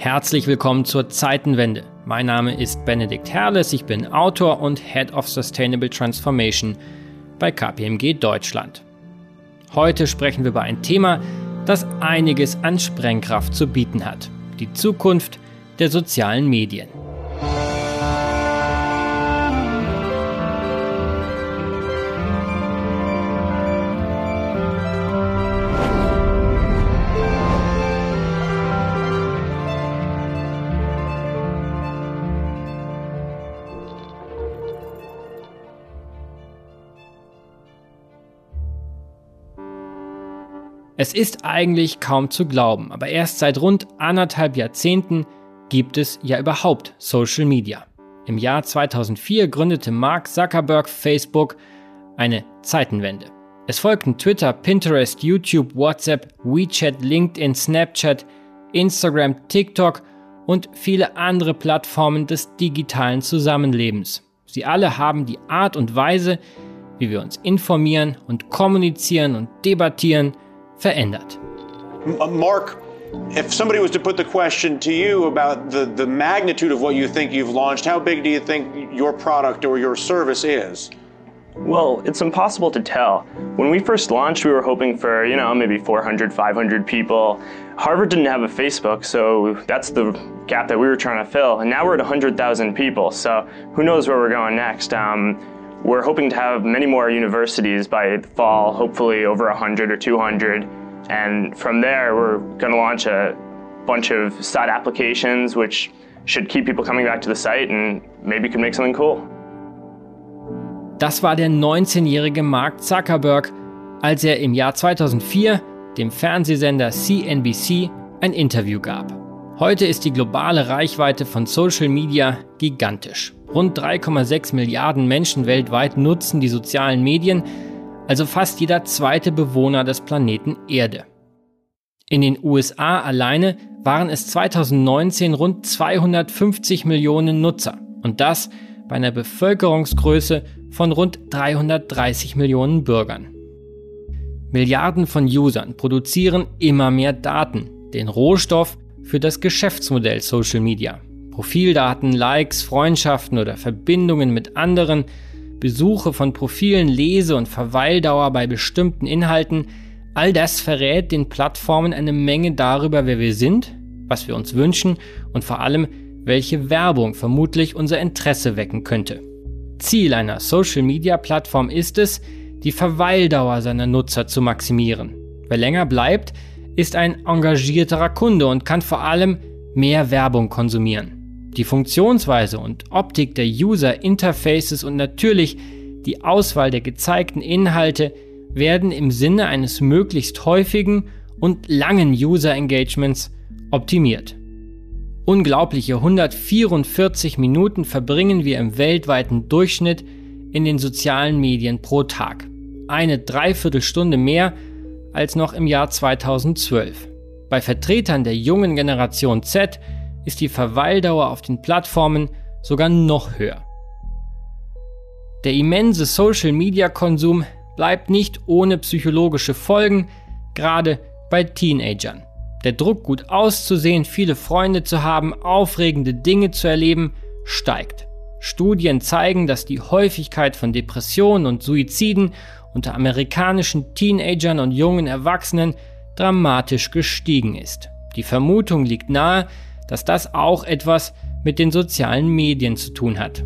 Herzlich willkommen zur Zeitenwende. Mein Name ist Benedikt Herles, ich bin Autor und Head of Sustainable Transformation bei KPMG Deutschland. Heute sprechen wir über ein Thema, das einiges an Sprengkraft zu bieten hat: die Zukunft der sozialen Medien. Es ist eigentlich kaum zu glauben, aber erst seit rund 1,5 Jahrzehnten gibt es ja überhaupt Social Media. Im Jahr 2004 gründete Mark Zuckerberg Facebook, eine Zeitenwende. Es folgten Twitter, Pinterest, YouTube, WhatsApp, WeChat, LinkedIn, Snapchat, Instagram, TikTok und viele andere Plattformen des digitalen Zusammenlebens. Sie alle haben die Art und Weise, wie wir uns informieren und kommunizieren und debattieren, verändert. Mark, if somebody was to put the question to you about the magnitude of what you think you've launched, how big do you think your product or your service is? Well, it's impossible to tell. When we first launched, we were hoping for, maybe 400, 500 people. Harvard didn't have a Facebook, so that's the gap that we were trying to fill. And now we're at 100,000 people, so who knows where we're going next. We're hoping to have many more universities by the fall, hopefully over 100 or 200. And from there, we're going to launch a bunch of side applications, which should keep people coming back to the site and maybe could make something cool. Das war der 19-jährige Mark Zuckerberg, als er im Jahr 2004 dem Fernsehsender CNBC ein Interview gab. Heute ist die globale Reichweite von Social Media gigantisch. Rund 3,6 Milliarden Menschen weltweit nutzen die sozialen Medien, also fast jeder zweite Bewohner des Planeten Erde. In den USA alleine waren es 2019 rund 250 Millionen Nutzer und das bei einer Bevölkerungsgröße von rund 330 Millionen Bürgern. Milliarden von Usern produzieren immer mehr Daten, den Rohstoff für das Geschäftsmodell Social Media. Profildaten, Likes, Freundschaften oder Verbindungen mit anderen, Besuche von Profilen, Lese- und Verweildauer bei bestimmten Inhalten, all das verrät den Plattformen eine Menge darüber, wer wir sind, was wir uns wünschen und vor allem, welche Werbung vermutlich unser Interesse wecken könnte. Ziel einer Social-Media-Plattform ist es, die Verweildauer seiner Nutzer zu maximieren. Wer länger bleibt, ist ein engagierterer Kunde und kann vor allem mehr Werbung konsumieren. Die Funktionsweise und Optik der User-Interfaces und natürlich die Auswahl der gezeigten Inhalte werden im Sinne eines möglichst häufigen und langen User-Engagements optimiert. Unglaubliche 144 Minuten verbringen wir im weltweiten Durchschnitt in den sozialen Medien pro Tag. Eine Dreiviertelstunde mehr als noch im Jahr 2012. Bei Vertretern der jungen Generation Z ist die Verweildauer auf den Plattformen sogar noch höher. Der immense Social-Media-Konsum bleibt nicht ohne psychologische Folgen, gerade bei Teenagern. Der Druck, gut auszusehen, viele Freunde zu haben, aufregende Dinge zu erleben, steigt. Studien zeigen, dass die Häufigkeit von Depressionen und Suiziden unter amerikanischen Teenagern und jungen Erwachsenen dramatisch gestiegen ist. Die Vermutung liegt nahe, dass das auch etwas mit den sozialen Medien zu tun hat.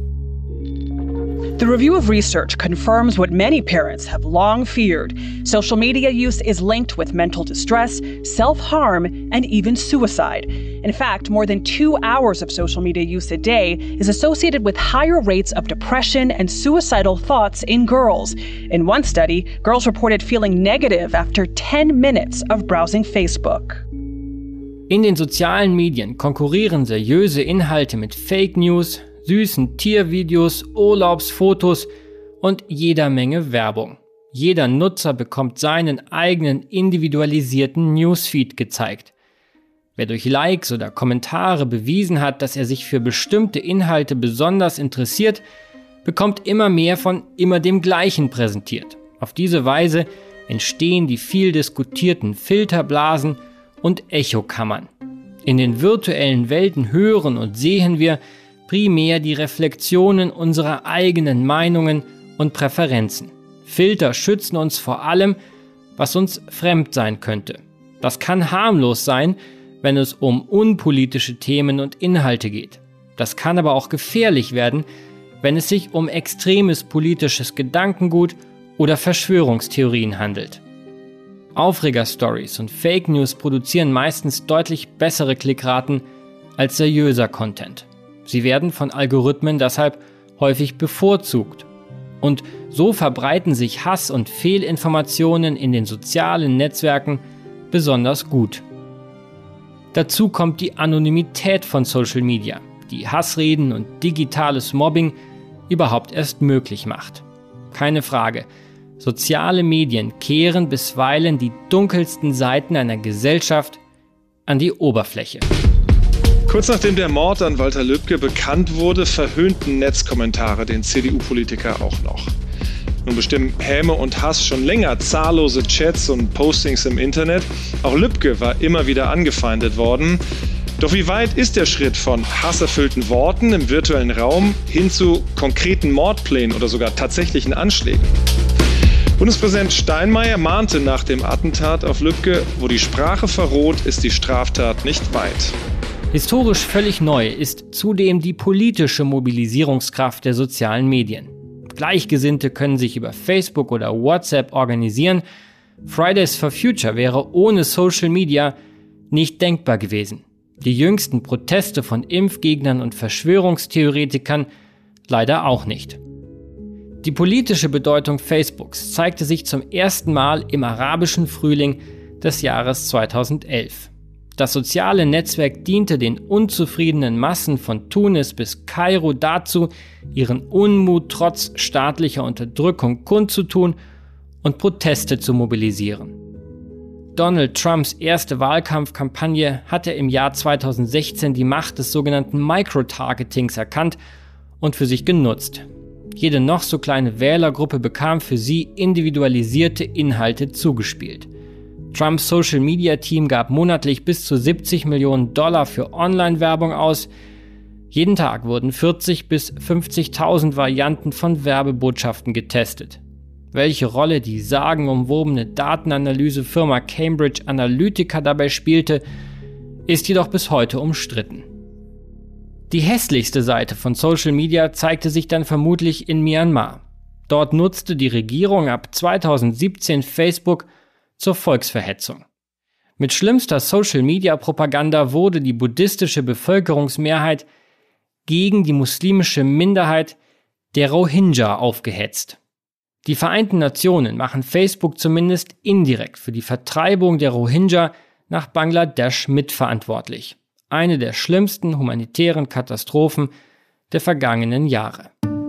The review of research confirms what many parents have long feared. Social media use is linked with mental distress, self-harm, and even suicide. In fact, more than 2 hours of social media use a day is associated with higher rates of depression and suicidal thoughts in girls. In one study, girls reported feeling negative after 10 minutes of browsing Facebook. In den sozialen Medien konkurrieren seriöse Inhalte mit Fake News, süßen Tiervideos, Urlaubsfotos und jeder Menge Werbung. Jeder Nutzer bekommt seinen eigenen individualisierten Newsfeed gezeigt. Wer durch Likes oder Kommentare bewiesen hat, dass er sich für bestimmte Inhalte besonders interessiert, bekommt immer mehr von immer dem Gleichen präsentiert. Auf diese Weise entstehen die viel diskutierten Filterblasen und Echokammern. In den virtuellen Welten hören und sehen wir primär die Reflexionen unserer eigenen Meinungen und Präferenzen. Filter schützen uns vor allem, was uns fremd sein könnte. Das kann harmlos sein, wenn es um unpolitische Themen und Inhalte geht. Das kann aber auch gefährlich werden, wenn es sich um extremes politisches Gedankengut oder Verschwörungstheorien handelt. Aufreger-Stories und Fake News produzieren meistens deutlich bessere Klickraten als seriöser Content. Sie werden von Algorithmen deshalb häufig bevorzugt. Und so verbreiten sich Hass und Fehlinformationen in den sozialen Netzwerken besonders gut. Dazu kommt die Anonymität von Social Media, die Hassreden und digitales Mobbing überhaupt erst möglich macht. Keine Frage, soziale Medien kehren bisweilen die dunkelsten Seiten einer Gesellschaft an die Oberfläche. Kurz nachdem der Mord an Walter Lübcke bekannt wurde, verhöhnten Netzkommentare den CDU-Politiker auch noch. Nun bestimmen Häme und Hass schon länger zahllose Chats und Postings im Internet. Auch Lübcke war immer wieder angefeindet worden. Doch wie weit ist der Schritt von hasserfüllten Worten im virtuellen Raum hin zu konkreten Mordplänen oder sogar tatsächlichen Anschlägen? Bundespräsident Steinmeier mahnte nach dem Attentat auf Lübcke, wo die Sprache verroht, ist die Straftat nicht weit. Historisch völlig neu ist zudem die politische Mobilisierungskraft der sozialen Medien. Gleichgesinnte können sich über Facebook oder WhatsApp organisieren. Fridays for Future wäre ohne Social Media nicht denkbar gewesen. Die jüngsten Proteste von Impfgegnern und Verschwörungstheoretikern leider auch nicht. Die politische Bedeutung Facebooks zeigte sich zum ersten Mal im arabischen Frühling des Jahres 2011. Das soziale Netzwerk diente den unzufriedenen Massen von Tunis bis Kairo dazu, ihren Unmut trotz staatlicher Unterdrückung kundzutun und Proteste zu mobilisieren. Donald Trumps erste Wahlkampfkampagne hatte im Jahr 2016 die Macht des sogenannten Microtargetings erkannt und für sich genutzt. Jede noch so kleine Wählergruppe bekam für sie individualisierte Inhalte zugespielt. Trumps Social-Media-Team gab monatlich bis zu $70 Millionen für Online-Werbung aus. Jeden Tag wurden 40.000 bis 50.000 Varianten von Werbebotschaften getestet. Welche Rolle die sagenumwobene Datenanalysefirma Cambridge Analytica dabei spielte, ist jedoch bis heute umstritten. Die hässlichste Seite von Social Media zeigte sich dann vermutlich in Myanmar. Dort nutzte die Regierung ab 2017 Facebook zur Volksverhetzung. Mit schlimmster Social-Media-Propaganda wurde die buddhistische Bevölkerungsmehrheit gegen die muslimische Minderheit der Rohingya aufgehetzt. Die Vereinten Nationen machen Facebook zumindest indirekt für die Vertreibung der Rohingya nach Bangladesch mitverantwortlich. Eine der schlimmsten humanitären Katastrophen der vergangenen Jahre.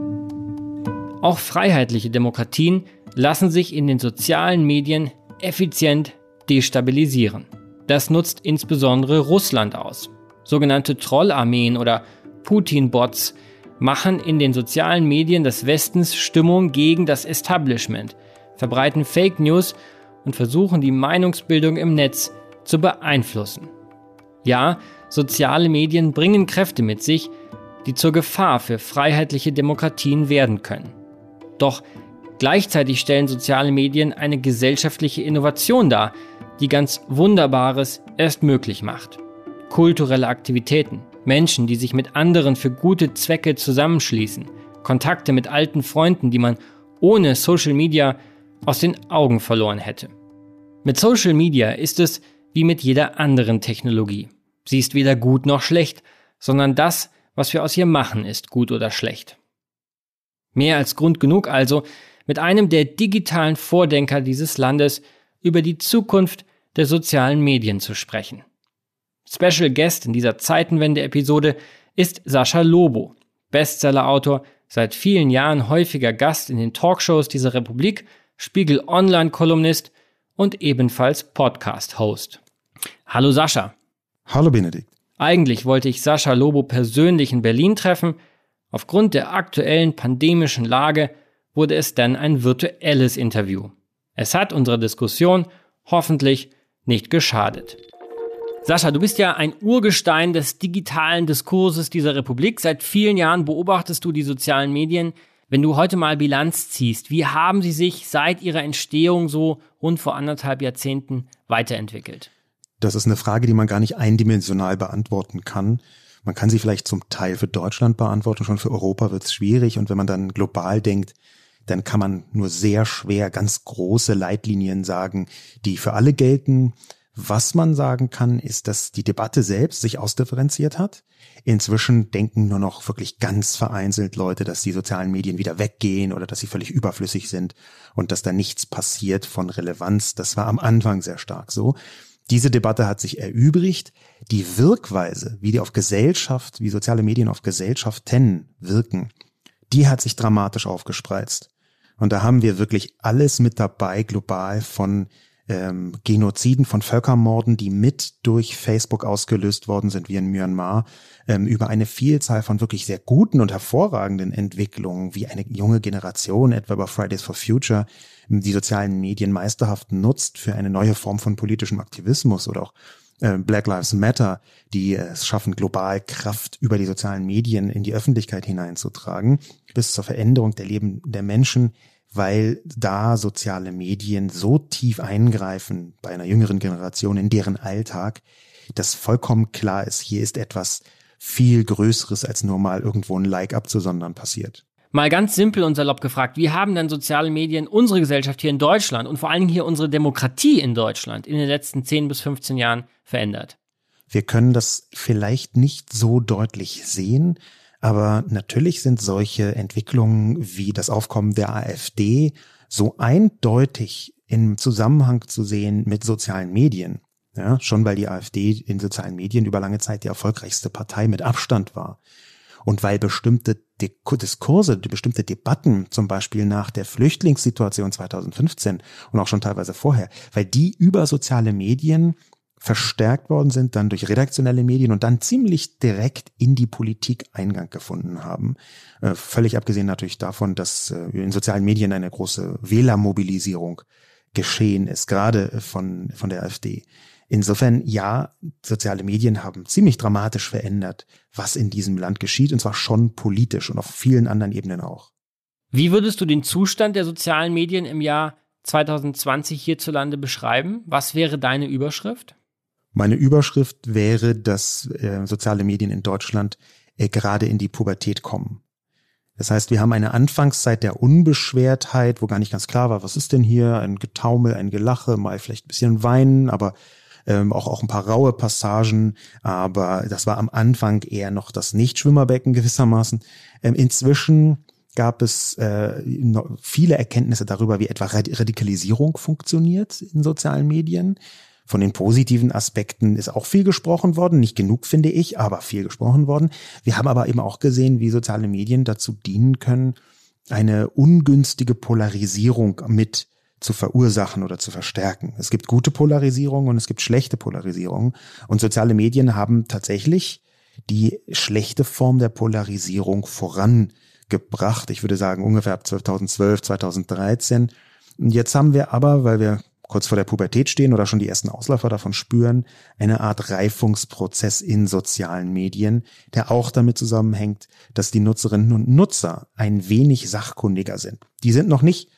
Auch freiheitliche Demokratien lassen sich in den sozialen Medien effizient destabilisieren. Das nutzt insbesondere Russland aus. Sogenannte Trollarmeen oder Putin-Bots machen in den sozialen Medien des Westens Stimmung gegen das Establishment, verbreiten Fake News und versuchen die Meinungsbildung im Netz zu beeinflussen. Ja, soziale Medien bringen Kräfte mit sich, die zur Gefahr für freiheitliche Demokratien werden können. Doch gleichzeitig stellen soziale Medien eine gesellschaftliche Innovation dar, die ganz Wunderbares erst möglich macht. Kulturelle Aktivitäten, Menschen, die sich mit anderen für gute Zwecke zusammenschließen, Kontakte mit alten Freunden, die man ohne Social Media aus den Augen verloren hätte. Mit Social Media ist es wie mit jeder anderen Technologie. Sie ist weder gut noch schlecht, sondern das, was wir aus ihr machen, ist gut oder schlecht. Mehr als Grund genug also, mit einem der digitalen Vordenker dieses Landes über die Zukunft der sozialen Medien zu sprechen. Special Guest in dieser Zeitenwende-Episode ist Sascha Lobo, Bestsellerautor, seit vielen Jahren häufiger Gast in den Talkshows dieser Republik, Spiegel-Online-Kolumnist und ebenfalls Podcast-Host. Hallo Sascha. Hallo Benedikt. Eigentlich wollte ich Sascha Lobo persönlich in Berlin treffen. Aufgrund der aktuellen pandemischen Lage wurde es dann ein virtuelles Interview. Es hat unserer Diskussion hoffentlich nicht geschadet. Sascha, du bist ja ein Urgestein des digitalen Diskurses dieser Republik. Seit vielen Jahren beobachtest du die sozialen Medien. Wenn du heute mal Bilanz ziehst, wie haben sie sich seit ihrer Entstehung so rund vor 1,5 Jahrzehnten weiterentwickelt? Das ist eine Frage, die man gar nicht eindimensional beantworten kann. Man kann sie vielleicht zum Teil für Deutschland beantworten, schon für Europa wird es schwierig. Und wenn man dann global denkt, dann kann man nur sehr schwer ganz große Leitlinien sagen, die für alle gelten. Was man sagen kann, ist, dass die Debatte selbst sich ausdifferenziert hat. Inzwischen denken nur noch wirklich ganz vereinzelt Leute, dass die sozialen Medien wieder weggehen oder dass sie völlig überflüssig sind und dass da nichts passiert von Relevanz. Das war am Anfang sehr stark so. Diese Debatte hat sich erübrigt. Die Wirkweise, wie die auf Gesellschaft, wie soziale Medien auf Gesellschaften wirken, die hat sich dramatisch aufgespreizt. Und da haben wir wirklich alles mit dabei, global, von Genoziden, von Völkermorden, die mit durch Facebook ausgelöst worden sind, wie in Myanmar, über eine Vielzahl von wirklich sehr guten und hervorragenden Entwicklungen, wie eine junge Generation, etwa bei Fridays for Future, die sozialen Medien meisterhaft nutzt für eine neue Form von politischem Aktivismus, oder auch Black Lives Matter, die es schaffen, global Kraft über die sozialen Medien in die Öffentlichkeit hineinzutragen, bis zur Veränderung der Leben der Menschen, weil da soziale Medien so tief eingreifen bei einer jüngeren Generation in deren Alltag, dass vollkommen klar ist, hier ist etwas viel Größeres als nur mal irgendwo ein Like abzusondern passiert. Mal ganz simpel und salopp gefragt, wie haben denn soziale Medien unsere Gesellschaft hier in Deutschland und vor allen Dingen hier unsere Demokratie in Deutschland in den letzten 10 bis 15 Jahren verändert? Wir können das vielleicht nicht so deutlich sehen, aber natürlich sind solche Entwicklungen wie das Aufkommen der AfD so eindeutig im Zusammenhang zu sehen mit sozialen Medien. Ja, schon weil die AfD in sozialen Medien über lange Zeit die erfolgreichste Partei mit Abstand war. Und weil bestimmte Diskurse, bestimmte Debatten, zum Beispiel nach der Flüchtlingssituation 2015 und auch schon teilweise vorher, weil die über soziale Medien verstärkt worden sind, dann durch redaktionelle Medien und dann ziemlich direkt in die Politik Eingang gefunden haben. Völlig abgesehen natürlich davon, dass in sozialen Medien eine große Wählermobilisierung geschehen ist, gerade von der AfD. Insofern, ja, soziale Medien haben ziemlich dramatisch verändert, was in diesem Land geschieht, und zwar schon politisch und auf vielen anderen Ebenen auch. Wie würdest du den Zustand der sozialen Medien im Jahr 2020 hierzulande beschreiben? Was wäre deine Überschrift? Meine Überschrift wäre, dass soziale Medien in Deutschland gerade in die Pubertät kommen. Das heißt, wir haben eine Anfangszeit der Unbeschwertheit, wo gar nicht ganz klar war, was ist denn hier? Ein Getaumel, ein Gelache, mal vielleicht ein bisschen Weinen, aber auch ein paar raue Passagen. Aber das war am Anfang eher noch das Nichtschwimmerbecken gewissermaßen. Inzwischen gab es viele Erkenntnisse darüber, wie etwa Radikalisierung funktioniert in sozialen Medien. Von den positiven Aspekten ist auch viel gesprochen worden, nicht genug finde ich, aber viel gesprochen worden. Wir haben aber eben auch gesehen, wie soziale Medien dazu dienen können, eine ungünstige Polarisierung mit zu verursachen oder zu verstärken. Es gibt gute Polarisierung und es gibt schlechte Polarisierung, und soziale Medien haben tatsächlich die schlechte Form der Polarisierung vorangebracht. Ich würde sagen ungefähr ab 2012, 2013. Und jetzt haben wir aber, weil wir kurz vor der Pubertät stehen oder schon die ersten Ausläufer davon spüren, eine Art Reifungsprozess in sozialen Medien, der auch damit zusammenhängt, dass die Nutzerinnen und Nutzer ein wenig sachkundiger sind. Die sind noch nicht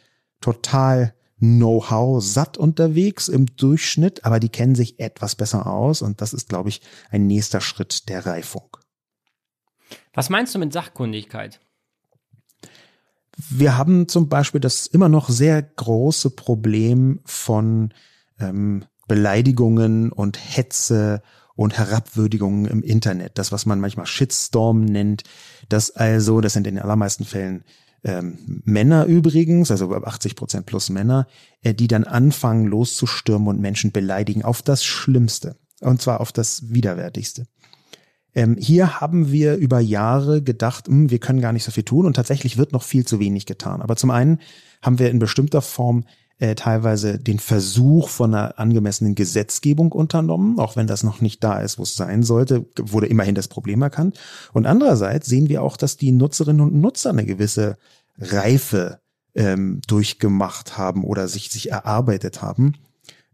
total Know-how satt unterwegs im Durchschnitt, aber die kennen sich etwas besser aus, und das ist, glaube ich, ein nächster Schritt der Reifung. Was meinst du mit Sachkundigkeit? Wir haben zum Beispiel das immer noch sehr große Problem von Beleidigungen und Hetze und Herabwürdigungen im Internet. Das, was man manchmal Shitstorm nennt, das sind in den allermeisten Fällen Männer übrigens, also 80% plus Männer, die dann anfangen loszustürmen und Menschen beleidigen auf das Schlimmste, und zwar auf das Widerwärtigste. Hier haben wir über Jahre gedacht, wir können gar nicht so viel tun, und tatsächlich wird noch viel zu wenig getan. Aber zum einen haben wir in bestimmter Form teilweise den Versuch von einer angemessenen Gesetzgebung unternommen, auch wenn das noch nicht da ist, wo es sein sollte, wurde immerhin das Problem erkannt. Und andererseits sehen wir auch, dass die Nutzerinnen und Nutzer eine gewisse Reife durchgemacht haben oder sich erarbeitet haben.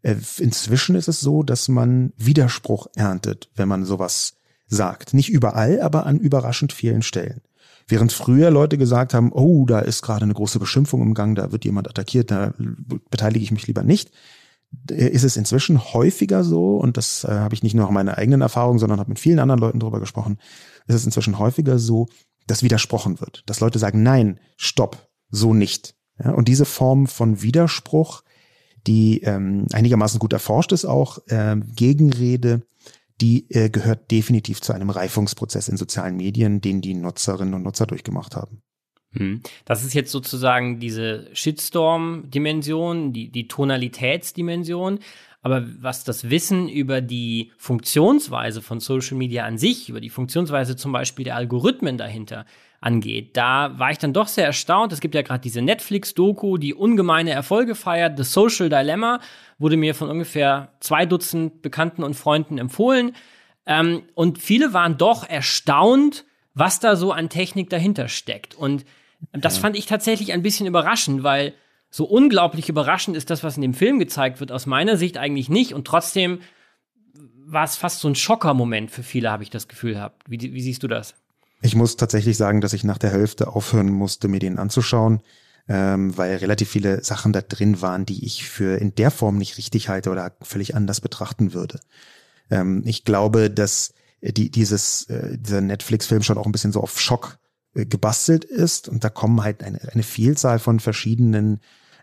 Inzwischen ist es so, dass man Widerspruch erntet, wenn man sowas sagt. Nicht überall, aber an überraschend vielen Stellen. Während früher Leute gesagt haben, oh, da ist gerade eine große Beschimpfung im Gang, da wird jemand attackiert, da beteilige ich mich lieber nicht, ist es inzwischen häufiger so, und das habe ich nicht nur aus meiner eigenen Erfahrung, sondern habe mit vielen anderen Leuten darüber gesprochen, ist es inzwischen häufiger so, dass widersprochen wird. Dass Leute sagen, nein, stopp, so nicht. Ja, und diese Form von Widerspruch, die einigermaßen gut erforscht ist auch, Gegenrede, die gehört definitiv zu einem Reifungsprozess in sozialen Medien, den die Nutzerinnen und Nutzer durchgemacht haben. Das ist jetzt sozusagen diese Shitstorm-Dimension, die Tonalitätsdimension. Aber was das Wissen über die Funktionsweise von Social Media an sich, über die Funktionsweise zum Beispiel der Algorithmen dahinter angeht, da war ich dann doch sehr erstaunt. Es gibt ja gerade diese Netflix-Doku, die ungemeine Erfolge feiert. The Social Dilemma wurde mir von ungefähr 2 Dutzend Bekannten und Freunden empfohlen. Und viele waren doch erstaunt, was da so an Technik dahinter steckt. Und das fand ich tatsächlich ein bisschen überraschend, weil so unglaublich überraschend ist das, was in dem Film gezeigt wird, aus meiner Sicht eigentlich nicht. Und trotzdem war es fast so ein Schockermoment für viele, habe ich das Gefühl gehabt. Wie siehst du das? Ich muss tatsächlich sagen, dass ich nach der Hälfte aufhören musste, mir den anzuschauen, weil relativ viele Sachen da drin waren, die ich für in der Form nicht richtig halte oder völlig anders betrachten würde. Ich glaube, dass dieser Netflix-Film schon auch ein bisschen so auf Schock gebastelt ist, und da kommen halt eine Vielzahl von verschiedenen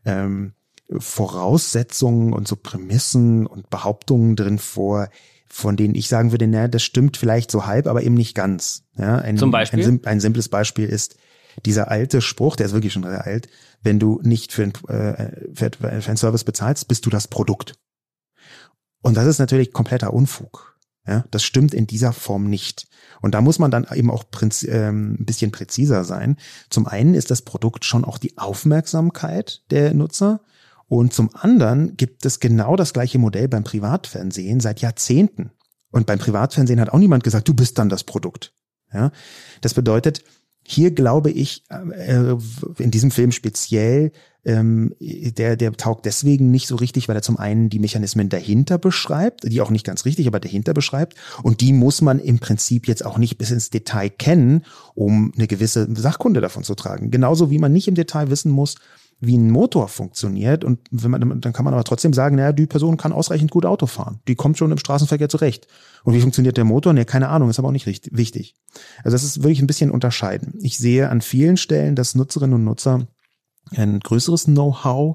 Voraussetzungen und so Prämissen und Behauptungen drin vor, von denen ich sagen würde, na, das stimmt vielleicht so halb, aber eben nicht ganz. Ja, Zum Beispiel? Ein simples Beispiel ist dieser alte Spruch, der ist wirklich schon sehr alt: Wenn du nicht für einen Service bezahlst, bist du das Produkt. Und das ist natürlich kompletter Unfug. Ja, das stimmt in dieser Form nicht. Und da muss man dann eben auch ein bisschen präziser sein. Zum einen ist das Produkt schon auch die Aufmerksamkeit der Nutzer. Und zum anderen gibt es genau das gleiche Modell beim Privatfernsehen seit Jahrzehnten. Und beim Privatfernsehen hat auch niemand gesagt, du bist dann das Produkt. Ja, das bedeutet, hier glaube ich, in diesem Film speziell, der taugt deswegen nicht so richtig, weil er zum einen die Mechanismen dahinter beschreibt, die auch nicht ganz richtig, aber dahinter beschreibt. Und die muss man im Prinzip jetzt auch nicht bis ins Detail kennen, um eine gewisse Sachkunde davon zu tragen. Genauso wie man nicht im Detail wissen muss, wie ein Motor funktioniert. Und dann kann man aber trotzdem sagen, naja, die Person kann ausreichend gut Auto fahren. Die kommt schon im Straßenverkehr zurecht. Und wie funktioniert der Motor? Nee, keine Ahnung, ist aber auch nicht wichtig. Also das ist wirklich ein bisschen unterscheiden. Ich sehe an vielen Stellen, dass Nutzerinnen und Nutzer ein größeres Know-how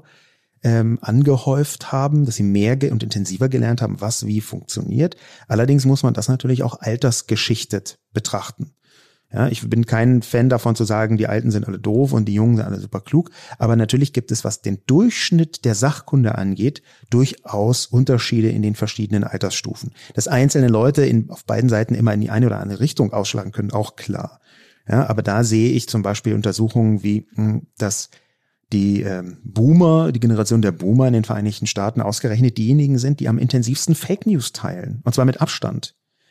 angehäuft haben, dass sie mehr und intensiver gelernt haben, was wie funktioniert. Allerdings muss man das natürlich auch altersgeschichtet betrachten. Ja, ich bin kein Fan davon zu sagen, die Alten sind alle doof und die Jungen sind alle super klug. Aber natürlich gibt es, was den Durchschnitt der Sachkunde angeht, durchaus Unterschiede in den verschiedenen Altersstufen. Dass einzelne Leute auf beiden Seiten immer in die eine oder andere Richtung ausschlagen können, auch klar. Ja, aber da sehe ich zum Beispiel Untersuchungen wie, dass die Boomer, die Generation der Boomer in den Vereinigten Staaten ausgerechnet diejenigen sind, die am intensivsten Fake News teilen. Und zwar mit Abstand.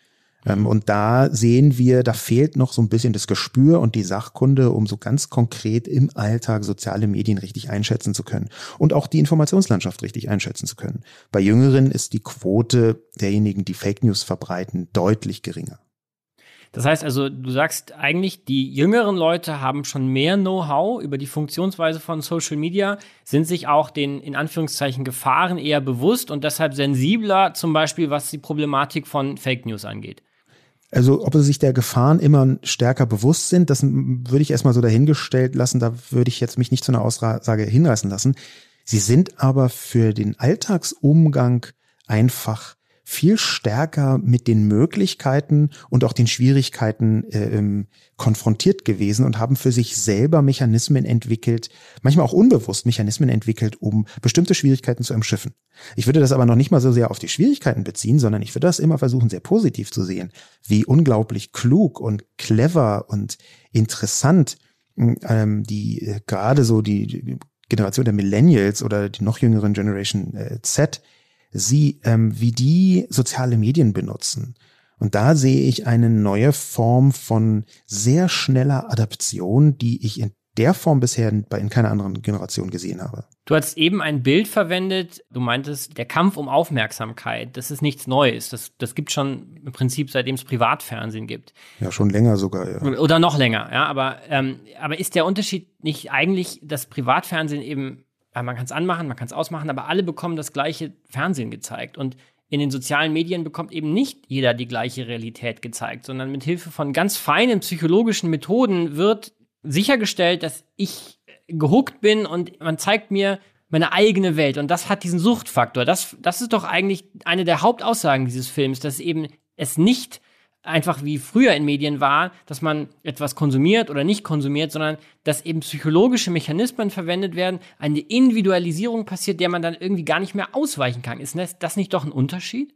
Und da sehen wir, da fehlt noch so ein bisschen das Gespür und die Sachkunde, um so ganz konkret im Alltag soziale Medien richtig einschätzen zu können und auch die Informationslandschaft richtig einschätzen zu können. Bei Jüngeren ist die Quote derjenigen, die Fake News verbreiten, deutlich geringer. Das heißt also, du sagst eigentlich, die jüngeren Leute haben schon mehr Know-how über die Funktionsweise von Social Media, sind sich auch den, in Anführungszeichen, Gefahren eher bewusst und deshalb sensibler, zum Beispiel was die Problematik von Fake News angeht. Also ob sie sich der Gefahren immer stärker bewusst sind, das würde ich erstmal so dahingestellt lassen, da würde ich jetzt mich nicht zu einer Aussage hinreißen lassen. Sie sind aber für den Alltagsumgang einfach viel stärker mit den Möglichkeiten und auch den Schwierigkeiten konfrontiert gewesen und haben für sich selber Mechanismen entwickelt, manchmal auch unbewusst Mechanismen entwickelt, um bestimmte Schwierigkeiten zu umschiffen. Ich würde das aber noch nicht mal so sehr auf die Schwierigkeiten beziehen, sondern ich würde das immer versuchen, sehr positiv zu sehen, wie unglaublich klug und clever und interessant die gerade so die Generation der Millennials oder die noch jüngeren Generation Z, wie die soziale Medien benutzen. Und da sehe ich eine neue Form von sehr schneller Adaption, die ich in der Form bisher in keiner anderen Generation gesehen habe. Du hast eben ein Bild verwendet, du meintest, der Kampf um Aufmerksamkeit, das ist nichts Neues. Das gibt schon im Prinzip, seitdem es Privatfernsehen gibt. Ja, schon länger sogar, ja. Oder noch länger, ja. Aber ist der Unterschied nicht eigentlich, dass Privatfernsehen eben, man kann es anmachen, man kann es ausmachen, aber alle bekommen das gleiche Fernsehen gezeigt. Und in den sozialen Medien bekommt eben nicht jeder die gleiche Realität gezeigt, sondern mit Hilfe von ganz feinen psychologischen Methoden wird sichergestellt, dass ich gehuckt bin und man zeigt mir meine eigene Welt. Und das hat diesen Suchtfaktor. Das ist doch eigentlich eine der Hauptaussagen dieses Films, dass eben es nicht einfach wie früher in Medien war, dass man etwas konsumiert oder nicht konsumiert, sondern dass eben psychologische Mechanismen verwendet werden, eine Individualisierung passiert, der man dann irgendwie gar nicht mehr ausweichen kann. Ist das nicht doch ein Unterschied?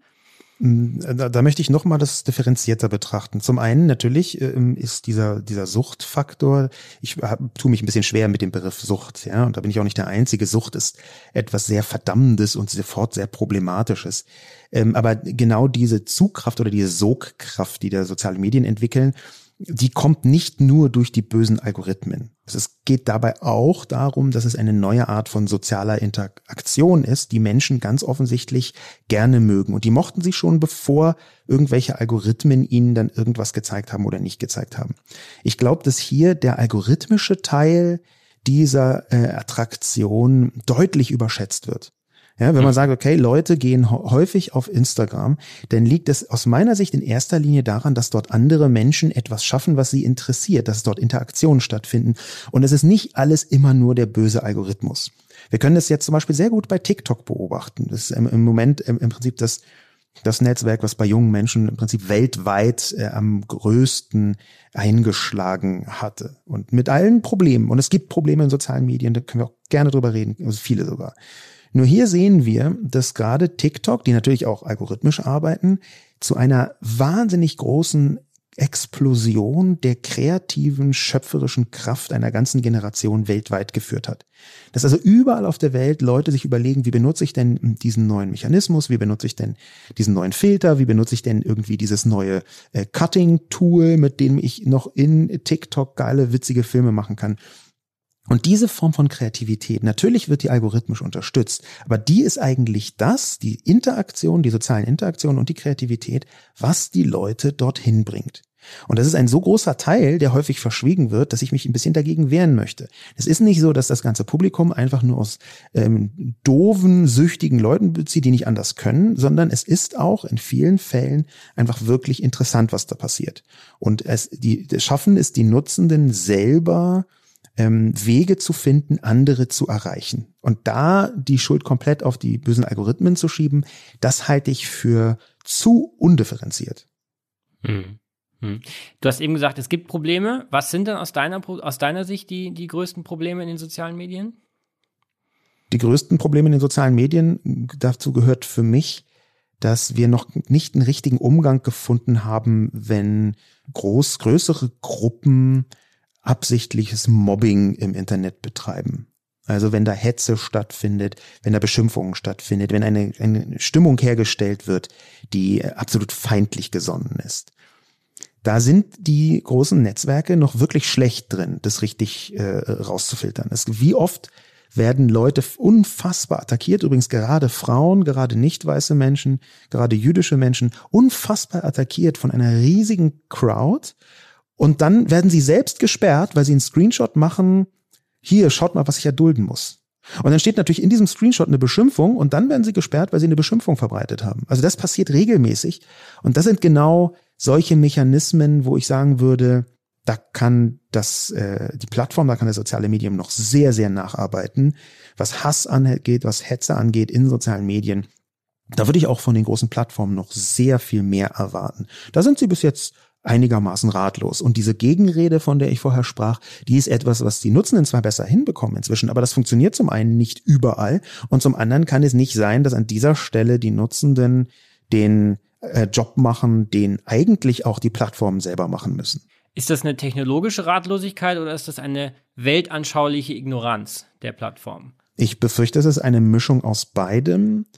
Da möchte ich nochmal das differenzierter betrachten. Zum einen natürlich ist dieser Suchtfaktor, ich tue mich ein bisschen schwer mit dem Begriff Sucht, ja, und da bin ich auch nicht der Einzige. Sucht ist etwas sehr Verdammendes und sofort sehr Problematisches. Aber genau diese Zugkraft oder diese Sogkraft, die da soziale Medien entwickeln, die kommt nicht nur durch die bösen Algorithmen. Es geht dabei auch darum, dass es eine neue Art von sozialer Interaktion ist, die Menschen ganz offensichtlich gerne mögen. Und die mochten sie schon, bevor irgendwelche Algorithmen ihnen dann irgendwas gezeigt haben oder nicht gezeigt haben. Ich glaube, dass hier der algorithmische Teil dieser Attraktion deutlich überschätzt wird. Ja, wenn man sagt, okay, Leute gehen häufig auf Instagram, dann liegt es aus meiner Sicht in erster Linie daran, dass dort andere Menschen etwas schaffen, was sie interessiert, dass dort Interaktionen stattfinden. Und es ist nicht alles immer nur der böse Algorithmus. Wir können das jetzt zum Beispiel sehr gut bei TikTok beobachten. Das ist im Moment im Prinzip das Netzwerk, was bei jungen Menschen im Prinzip weltweit am größten eingeschlagen hatte. Und mit allen Problemen. Und es gibt Probleme in sozialen Medien, da können wir auch gerne drüber reden, also viele sogar. Nur hier sehen wir, dass gerade TikTok, die natürlich auch algorithmisch arbeiten, zu einer wahnsinnig großen Explosion der kreativen, schöpferischen Kraft einer ganzen Generation weltweit geführt hat. Dass also überall auf der Welt Leute sich überlegen, wie benutze ich denn diesen neuen Mechanismus, wie benutze ich denn diesen neuen Filter, wie benutze ich denn irgendwie dieses neue Cutting-Tool, mit dem ich noch in TikTok geile, witzige Filme machen kann. Und diese Form von Kreativität, natürlich wird die algorithmisch unterstützt, aber die ist eigentlich die Interaktion, die sozialen Interaktionen und die Kreativität, was die Leute dorthin bringt. Und das ist ein so großer Teil, der häufig verschwiegen wird, dass ich mich ein bisschen dagegen wehren möchte. Es ist nicht so, dass das ganze Publikum einfach nur aus doofen, süchtigen Leuten bezieht, die nicht anders können, sondern es ist auch in vielen Fällen einfach wirklich interessant, was da passiert. Und das Schaffen ist, die Nutzenden selber Wege zu finden, andere zu erreichen. Und da die Schuld komplett auf die bösen Algorithmen zu schieben, das halte ich für zu undifferenziert. Du hast eben gesagt, es gibt Probleme. Was sind denn aus deiner Sicht die größten Probleme in den sozialen Medien? Die größten Probleme in den sozialen Medien, dazu gehört für mich, dass wir noch nicht einen richtigen Umgang gefunden haben, wenn größere Gruppen absichtliches Mobbing im Internet betreiben. Also wenn da Hetze stattfindet, wenn da Beschimpfungen stattfindet, wenn eine Stimmung hergestellt wird, die absolut feindlich gesonnen ist. Da sind die großen Netzwerke noch wirklich schlecht drin, das richtig rauszufiltern. Wie oft werden Leute unfassbar attackiert, übrigens gerade Frauen, gerade nicht weiße Menschen, gerade jüdische Menschen, unfassbar attackiert von einer riesigen Crowd. Und dann werden sie selbst gesperrt, weil sie einen Screenshot machen, hier, schaut mal, was ich erdulden muss. Und dann steht natürlich in diesem Screenshot eine Beschimpfung und dann werden sie gesperrt, weil sie eine Beschimpfung verbreitet haben. Also das passiert regelmäßig. Und das sind genau solche Mechanismen, wo ich sagen würde, da kann die Plattform, da kann das soziale Medium noch sehr, sehr nacharbeiten, was Hass angeht, was Hetze angeht in sozialen Medien. Da würde ich auch von den großen Plattformen noch sehr viel mehr erwarten. Da sind sie bis jetzt einigermaßen ratlos. Und diese Gegenrede, von der ich vorher sprach, die ist etwas, was die Nutzenden zwar besser hinbekommen inzwischen, aber das funktioniert zum einen nicht überall und zum anderen kann es nicht sein, dass an dieser Stelle die Nutzenden den Job machen, den eigentlich auch die Plattformen selber machen müssen. Ist das eine technologische Ratlosigkeit oder ist das eine weltanschauliche Ignoranz der Plattform? Ich befürchte, es ist eine Mischung aus beidem,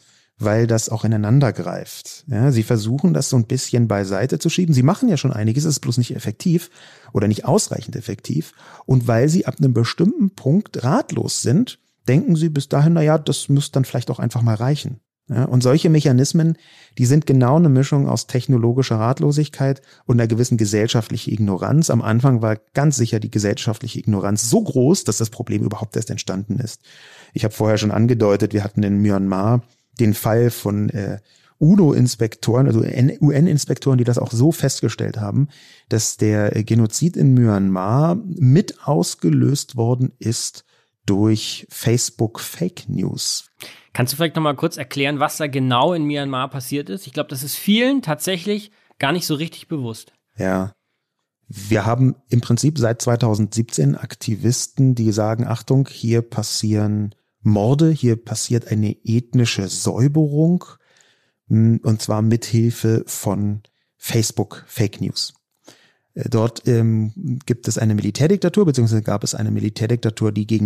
weil das auch ineinander greift. Ja, sie versuchen das so ein bisschen beiseite zu schieben. Sie machen ja schon einiges, es ist bloß nicht effektiv oder nicht ausreichend effektiv. Und weil sie ab einem bestimmten Punkt ratlos sind, denken sie bis dahin, das müsste dann vielleicht auch einfach mal reichen. Ja, und solche Mechanismen, die sind genau eine Mischung aus technologischer Ratlosigkeit und einer gewissen gesellschaftlichen Ignoranz. Am Anfang war ganz sicher die gesellschaftliche Ignoranz so groß, dass das Problem überhaupt erst entstanden ist. Ich habe vorher schon angedeutet, wir hatten in Myanmar den Fall von UNO-Inspektoren, also UN-Inspektoren, die das auch so festgestellt haben, dass der Genozid in Myanmar mit ausgelöst worden ist durch Facebook Fake News. Kannst du vielleicht noch mal kurz erklären, was da genau in Myanmar passiert ist? Ich glaube, das ist vielen tatsächlich gar nicht so richtig bewusst. Ja, wir haben im Prinzip seit 2017 Aktivisten, die sagen, Achtung, hier passieren Morde, hier passiert eine ethnische Säuberung, und zwar mithilfe von Facebook Fake News. Dort gibt es eine Militärdiktatur, beziehungsweise gab es eine Militärdiktatur, die gegen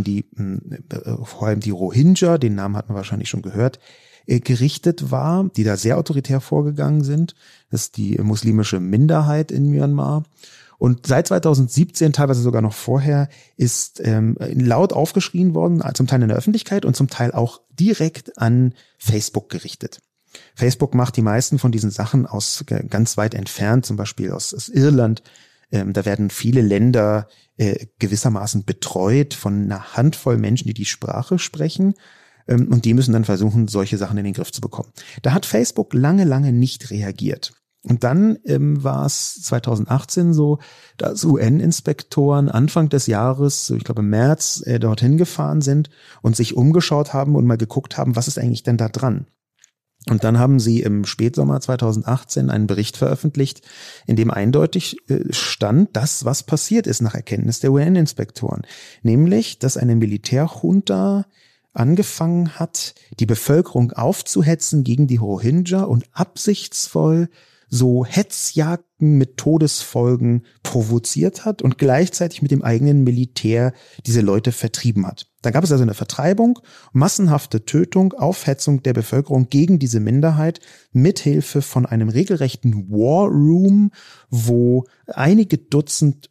vor allem die Rohingya, den Namen hat man wahrscheinlich schon gehört, gerichtet war, die da sehr autoritär vorgegangen sind. Das ist die muslimische Minderheit in Myanmar. Und seit 2017, teilweise sogar noch vorher, ist laut aufgeschrien worden, zum Teil in der Öffentlichkeit und zum Teil auch direkt an Facebook gerichtet. Facebook macht die meisten von diesen Sachen aus ganz weit entfernt, zum Beispiel aus Irland. Da werden viele Länder gewissermaßen betreut von einer Handvoll Menschen, die die Sprache sprechen. Und die müssen dann versuchen, solche Sachen in den Griff zu bekommen. Da hat Facebook lange nicht reagiert. Und dann war es 2018 so, dass UN-Inspektoren Anfang des Jahres, ich glaube im März, dorthin gefahren sind und sich umgeschaut haben und mal geguckt haben, was ist eigentlich denn da dran? Und dann haben sie im Spätsommer 2018 einen Bericht veröffentlicht, in dem eindeutig stand, dass was passiert ist nach Erkenntnis der UN-Inspektoren. Nämlich, dass eine Militärjunta angefangen hat, die Bevölkerung aufzuhetzen gegen die Rohingya und absichtsvoll so Hetzjagden mit Todesfolgen provoziert hat und gleichzeitig mit dem eigenen Militär diese Leute vertrieben hat. Da gab es also eine Vertreibung, massenhafte Tötung, Aufhetzung der Bevölkerung gegen diese Minderheit mithilfe von einem regelrechten War Room, wo einige Dutzend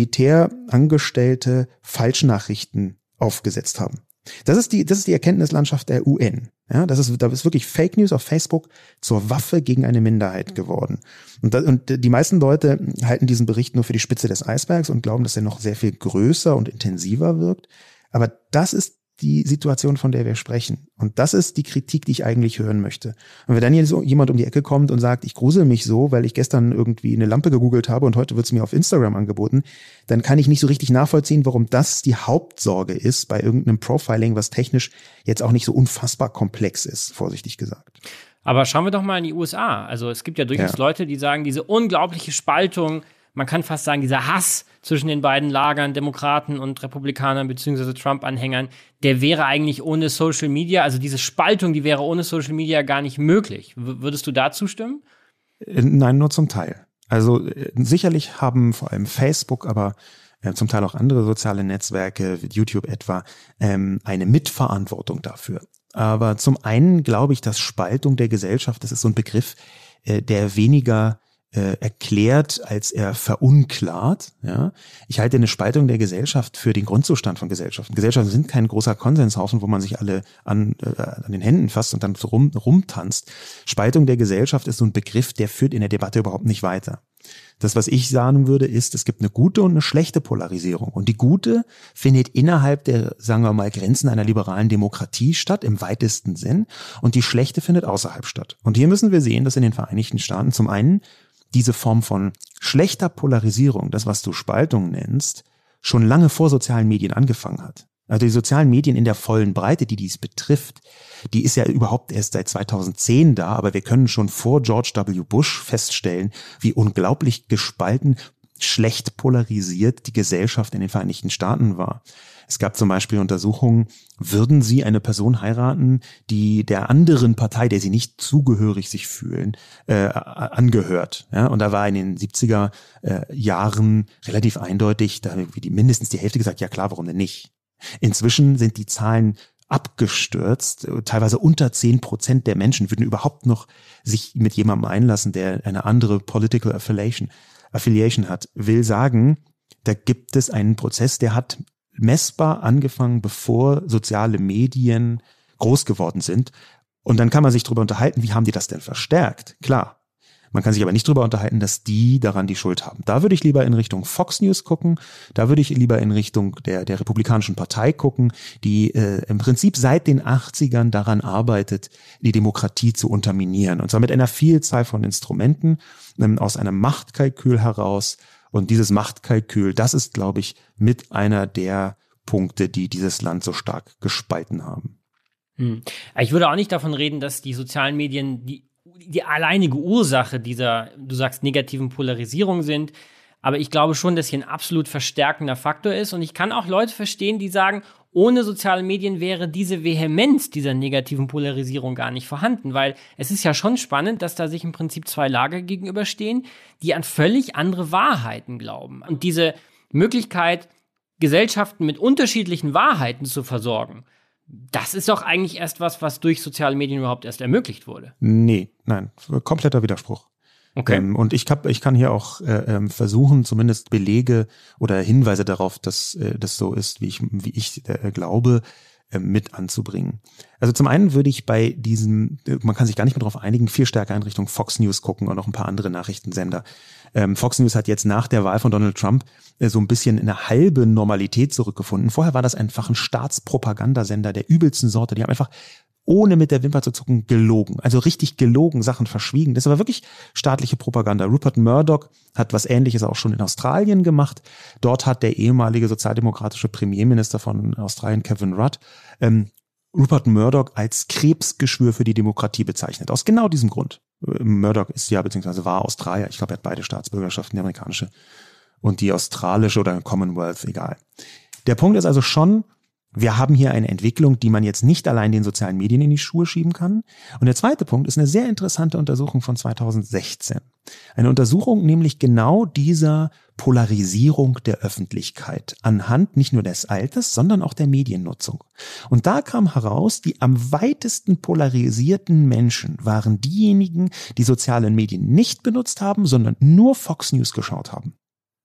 Militärangestellte Falschnachrichten aufgesetzt haben. Das ist die Erkenntnislandschaft der UN. Ja, da ist wirklich Fake News auf Facebook zur Waffe gegen eine Minderheit geworden. Und die meisten Leute halten diesen Bericht nur für die Spitze des Eisbergs und glauben, dass er noch sehr viel größer und intensiver wirkt. Aber das ist die Situation, von der wir sprechen. Und das ist die Kritik, die ich eigentlich hören möchte. Und wenn dann hier so jemand um die Ecke kommt und sagt, ich grusel mich so, weil ich gestern irgendwie eine Lampe gegoogelt habe und heute wird es mir auf Instagram angeboten, dann kann ich nicht so richtig nachvollziehen, warum das die Hauptsorge ist bei irgendeinem Profiling, was technisch jetzt auch nicht so unfassbar komplex ist, vorsichtig gesagt. Aber schauen wir doch mal in die USA. Also es gibt ja durchaus Leute, die sagen, diese unglaubliche Spaltung, man kann fast sagen, dieser Hass zwischen den beiden Lagern, Demokraten und Republikanern bzw. Trump-Anhängern, der wäre eigentlich ohne Social Media, also diese Spaltung, die wäre ohne Social Media gar nicht möglich. Würdest du da zustimmen? Nein, nur zum Teil. Also sicherlich haben vor allem Facebook, aber zum Teil auch andere soziale Netzwerke, YouTube etwa, eine Mitverantwortung dafür. Aber zum einen glaube ich, dass Spaltung der Gesellschaft, das ist so ein Begriff, der weniger erklärt, als er verunklart. Ja, ich halte eine Spaltung der Gesellschaft für den Grundzustand von Gesellschaften. Gesellschaften sind kein großer Konsenshaufen, wo man sich alle an den Händen fasst und dann so rumtanzt. Spaltung der Gesellschaft ist so ein Begriff, der führt in der Debatte überhaupt nicht weiter. Das, was ich sagen würde, ist, es gibt eine gute und eine schlechte Polarisierung. Und die gute findet innerhalb der, sagen wir mal, Grenzen einer liberalen Demokratie statt, im weitesten Sinn. Und die schlechte findet außerhalb statt. Und hier müssen wir sehen, dass in den Vereinigten Staaten zum einen diese Form von schlechter Polarisierung, das, was du Spaltung nennst, schon lange vor sozialen Medien angefangen hat. Also die sozialen Medien in der vollen Breite, die dies betrifft, die ist ja überhaupt erst seit 2010 da, aber wir können schon vor George W. Bush feststellen, wie unglaublich gespalten, schlecht polarisiert die Gesellschaft in den Vereinigten Staaten war. Es gab zum Beispiel Untersuchungen, würden Sie eine Person heiraten, die der anderen Partei, der Sie nicht zugehörig sich fühlen, angehört. Ja, und da war in den 70er Jahren relativ eindeutig, da mindestens die Hälfte gesagt, ja klar, warum denn nicht? Inzwischen sind die Zahlen abgestürzt. Teilweise unter 10% der Menschen würden überhaupt noch sich mit jemandem einlassen, der eine andere Political Affiliation hat. Will sagen, da gibt es einen Prozess, der hat messbar angefangen, bevor soziale Medien groß geworden sind. Und dann kann man sich darüber unterhalten, wie haben die das denn verstärkt? Klar. Man kann sich aber nicht darüber unterhalten, dass die daran die Schuld haben. Da würde ich lieber in Richtung Fox News gucken. Da würde ich lieber in Richtung der Republikanischen Partei gucken, die im Prinzip seit den 80ern daran arbeitet, die Demokratie zu unterminieren. Und zwar mit einer Vielzahl von Instrumenten aus einem Machtkalkül heraus. Und dieses Machtkalkül, das ist, glaube ich, mit einer der Punkte, die dieses Land so stark gespalten haben. Ich würde auch nicht davon reden, dass die sozialen Medien die alleinige Ursache dieser, du sagst, negativen Polarisierung sind. Aber ich glaube schon, dass hier ein absolut verstärkender Faktor ist. Und ich kann auch Leute verstehen, die sagen, ohne soziale Medien wäre diese Vehemenz dieser negativen Polarisierung gar nicht vorhanden. Weil es ist ja schon spannend, dass da sich im Prinzip zwei Lager gegenüberstehen, die an völlig andere Wahrheiten glauben. Und diese Möglichkeit, Gesellschaften mit unterschiedlichen Wahrheiten zu versorgen, das ist doch eigentlich erst was durch soziale Medien überhaupt erst ermöglicht wurde. Nein, kompletter Widerspruch. Okay. Und ich kann hier auch versuchen, zumindest Belege oder Hinweise darauf, dass das so ist, wie ich glaube, mit anzubringen. Also zum einen würde ich bei diesem, man kann sich gar nicht mehr darauf einigen, viel stärker in Richtung Fox News gucken und noch ein paar andere Nachrichtensender. Fox News hat jetzt nach der Wahl von Donald Trump so ein bisschen eine halbe Normalität zurückgefunden. Vorher war das einfach ein Staatspropagandasender der übelsten Sorte. Die haben einfach ohne mit der Wimper zu zucken gelogen. Also richtig gelogen, Sachen verschwiegen. Das war wirklich staatliche Propaganda. Rupert Murdoch hat was Ähnliches auch schon in Australien gemacht. Dort hat der ehemalige sozialdemokratische Premierminister von Australien, Kevin Rudd, Rupert Murdoch als Krebsgeschwür für die Demokratie bezeichnet. Aus genau diesem Grund. Murdoch ist ja, beziehungsweise war Australier. Ich glaube, er hat beide Staatsbürgerschaften, die amerikanische und die australische oder Commonwealth, egal. Der Punkt ist also schon, wir haben hier eine Entwicklung, die man jetzt nicht allein den sozialen Medien in die Schuhe schieben kann. Und der zweite Punkt ist eine sehr interessante Untersuchung von 2016. Eine Untersuchung nämlich genau dieser Polarisierung der Öffentlichkeit anhand nicht nur des Alters, sondern auch der Mediennutzung. Und da kam heraus, die am weitesten polarisierten Menschen waren diejenigen, die soziale Medien nicht benutzt haben, sondern nur Fox News geschaut haben.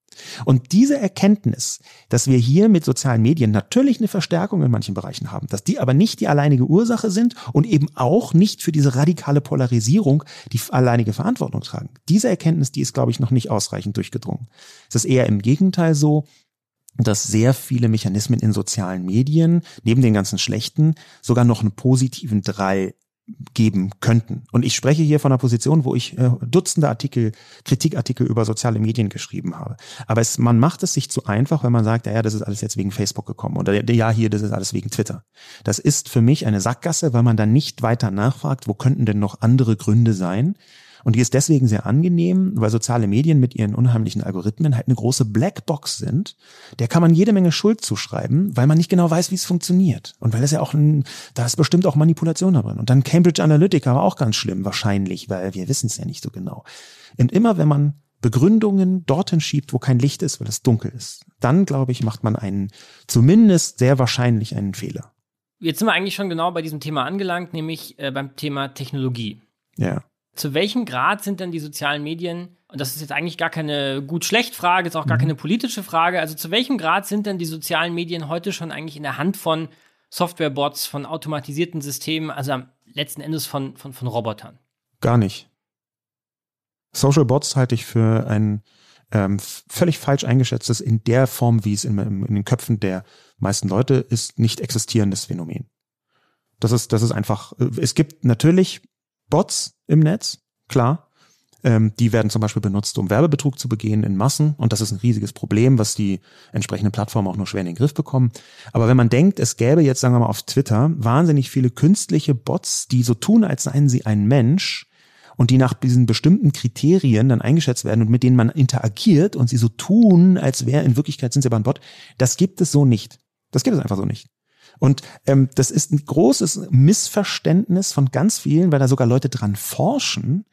Und diese Erkenntnis, dass wir hier mit sozialen Medien natürlich eine Verstärkung in manchen Bereichen haben, dass die aber nicht die alleinige Ursache sind und eben auch nicht für diese radikale Polarisierung die alleinige Verantwortung tragen. Diese Erkenntnis, die ist, glaube ich, noch nicht ausreichend durchgedrungen. Es ist eher im Gegenteil so, dass sehr viele Mechanismen in sozialen Medien, neben den ganzen schlechten, sogar noch einen positiven Drall geben könnten. Und ich spreche hier von einer Position, wo ich Dutzende Kritikartikel über soziale Medien geschrieben habe. Aber man macht es sich zu einfach, wenn man sagt, ja, das ist alles jetzt wegen Facebook gekommen oder ja, hier, das ist alles wegen Twitter. Das ist für mich eine Sackgasse, weil man dann nicht weiter nachfragt, wo könnten denn noch andere Gründe sein. Und die ist deswegen sehr angenehm, weil soziale Medien mit ihren unheimlichen Algorithmen halt eine große Blackbox sind. Der kann man jede Menge Schuld zuschreiben, weil man nicht genau weiß, wie es funktioniert. Und weil es ja auch, da ist bestimmt auch Manipulation da drin. Und dann Cambridge Analytica war auch ganz schlimm, wahrscheinlich, weil wir wissen es ja nicht so genau. Und immer wenn man Begründungen dorthin schiebt, wo kein Licht ist, weil es dunkel ist, dann, glaube ich, macht man zumindest sehr wahrscheinlich einen Fehler. Jetzt sind wir eigentlich schon genau bei diesem Thema angelangt, nämlich beim Thema Technologie. Ja. Zu welchem Grad sind denn die sozialen Medien, und das ist jetzt eigentlich gar keine Gut-Schlecht-Frage, ist auch gar keine politische Frage, also zu welchem Grad sind denn die sozialen Medien heute schon eigentlich in der Hand von Softwarebots, von automatisierten Systemen, also am letzten Endes von Robotern? Gar nicht. Social Bots halte ich für ein völlig falsch eingeschätztes, in der Form, wie es in den Köpfen der meisten Leute ist, nicht existierendes Phänomen. Das ist einfach, es gibt natürlich Bots im Netz, klar. Die werden zum Beispiel benutzt, um Werbebetrug zu begehen in Massen. Und das ist ein riesiges Problem, was die entsprechenden Plattformen auch nur schwer in den Griff bekommen. Aber wenn man denkt, es gäbe jetzt, sagen wir mal, auf Twitter wahnsinnig viele künstliche Bots, die so tun, als seien sie ein Mensch und die nach diesen bestimmten Kriterien dann eingeschätzt werden und mit denen man interagiert und sie so tun, als wäre in Wirklichkeit sind sie aber ein Bot, das gibt es so nicht. Das gibt es einfach so nicht. Und das ist ein großes Missverständnis von ganz vielen, weil da sogar Leute dran forschen,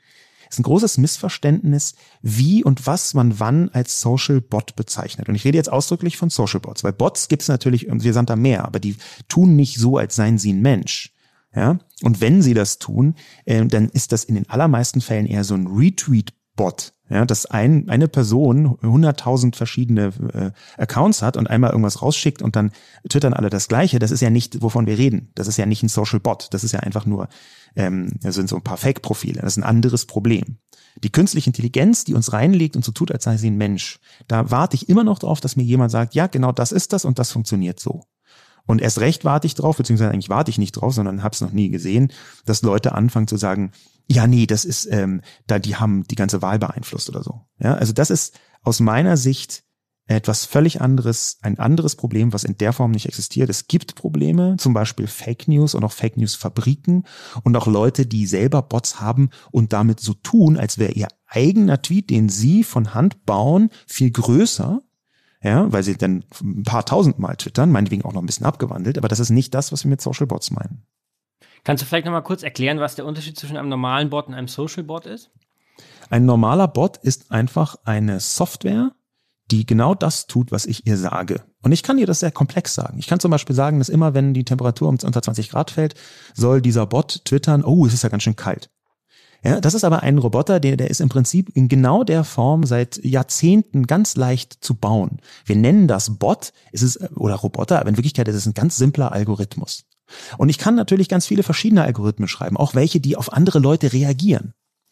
ist ein großes Missverständnis, wie und was man wann als Social Bot bezeichnet. Und ich rede jetzt ausdrücklich von Social Bots, weil Bots gibt es natürlich irgendwie samt mehr, aber die tun nicht so, als seien sie ein Mensch. Ja? Und wenn sie das tun, dann ist das in den allermeisten Fällen eher so ein Retweet-Bot. Ja, dass eine Person 100.000 verschiedene Accounts hat und einmal irgendwas rausschickt und dann twittern alle das Gleiche. Das ist ja nicht, wovon wir reden. Das ist ja nicht ein Social Bot. Das ist ja einfach nur, das sind so ein paar Fake-Profile. Das ist ein anderes Problem. Die künstliche Intelligenz, die uns reinlegt und so tut, als sei sie ein Mensch, da warte ich immer noch drauf, dass mir jemand sagt, ja, genau das ist das und das funktioniert so. Und erst recht warte ich drauf, beziehungsweise eigentlich warte ich nicht drauf, sondern habe es noch nie gesehen, dass Leute anfangen zu sagen, ja, nee, das ist, die haben die ganze Wahl beeinflusst oder so. Ja, also das ist aus meiner Sicht etwas völlig anderes, ein anderes Problem, was in der Form nicht existiert. Es gibt Probleme, zum Beispiel Fake News und auch Fake News Fabriken und auch Leute, die selber Bots haben und damit so tun, als wäre ihr eigener Tweet, den sie von Hand bauen, viel größer. Ja, weil sie dann ein paar tausendmal twittern, meinetwegen auch noch ein bisschen abgewandelt, aber das ist nicht das, was wir mit Social Bots meinen. Kannst du vielleicht nochmal kurz erklären, was der Unterschied zwischen einem normalen Bot und einem Social Bot ist? Ein normaler Bot ist einfach eine Software, die genau das tut, was ich ihr sage. Und ich kann ihr das sehr komplex sagen. Ich kann zum Beispiel sagen, dass immer, wenn die Temperatur unter 20 Grad fällt, soll dieser Bot twittern, oh, es ist ja ganz schön kalt. Ja, das ist aber ein Roboter, der ist im Prinzip in genau der Form seit Jahrzehnten ganz leicht zu bauen. Wir nennen das Bot, oder Roboter, aber in Wirklichkeit ist es ein ganz simpler Algorithmus. Und ich kann natürlich ganz viele verschiedene Algorithmen schreiben, auch welche, die auf andere Leute reagieren.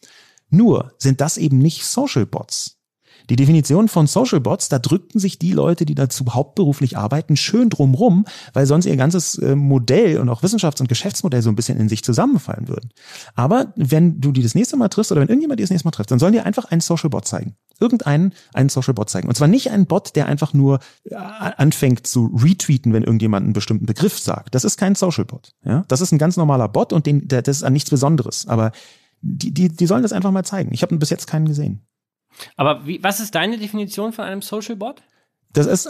Nur sind das eben nicht Social Bots. Die Definition von Social Bots, da drückten sich die Leute, die dazu hauptberuflich arbeiten, schön drumrum, weil sonst ihr ganzes Modell und auch Wissenschafts- und Geschäftsmodell so ein bisschen in sich zusammenfallen würden. Aber wenn du die das nächste Mal triffst oder wenn irgendjemand die das nächste Mal trifft, dann sollen die einfach einen Social Bot zeigen. Einen Social Bot zeigen. Und zwar nicht einen Bot, der einfach nur anfängt zu retweeten, wenn irgendjemand einen bestimmten Begriff sagt. Das ist kein Social Bot. Ja? Das ist ein ganz normaler Bot und das ist an nichts Besonderes. Aber die sollen das einfach mal zeigen. Ich habe bis jetzt keinen gesehen. Aber was ist deine Definition von einem Social Bot? Das ist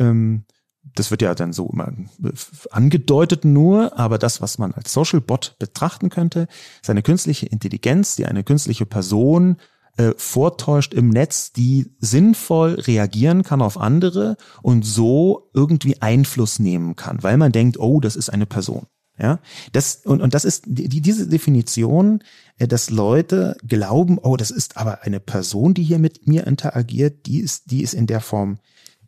das wird ja dann so immer angedeutet nur, aber das, was man als Social Bot betrachten könnte, ist eine künstliche Intelligenz, die eine künstliche Person vortäuscht im Netz, die sinnvoll reagieren kann auf andere und so irgendwie Einfluss nehmen kann, weil man denkt, oh, das ist eine Person. Ja, das ist diese Definition, dass Leute glauben, oh, das ist aber eine Person, die hier mit mir interagiert, die ist in der Form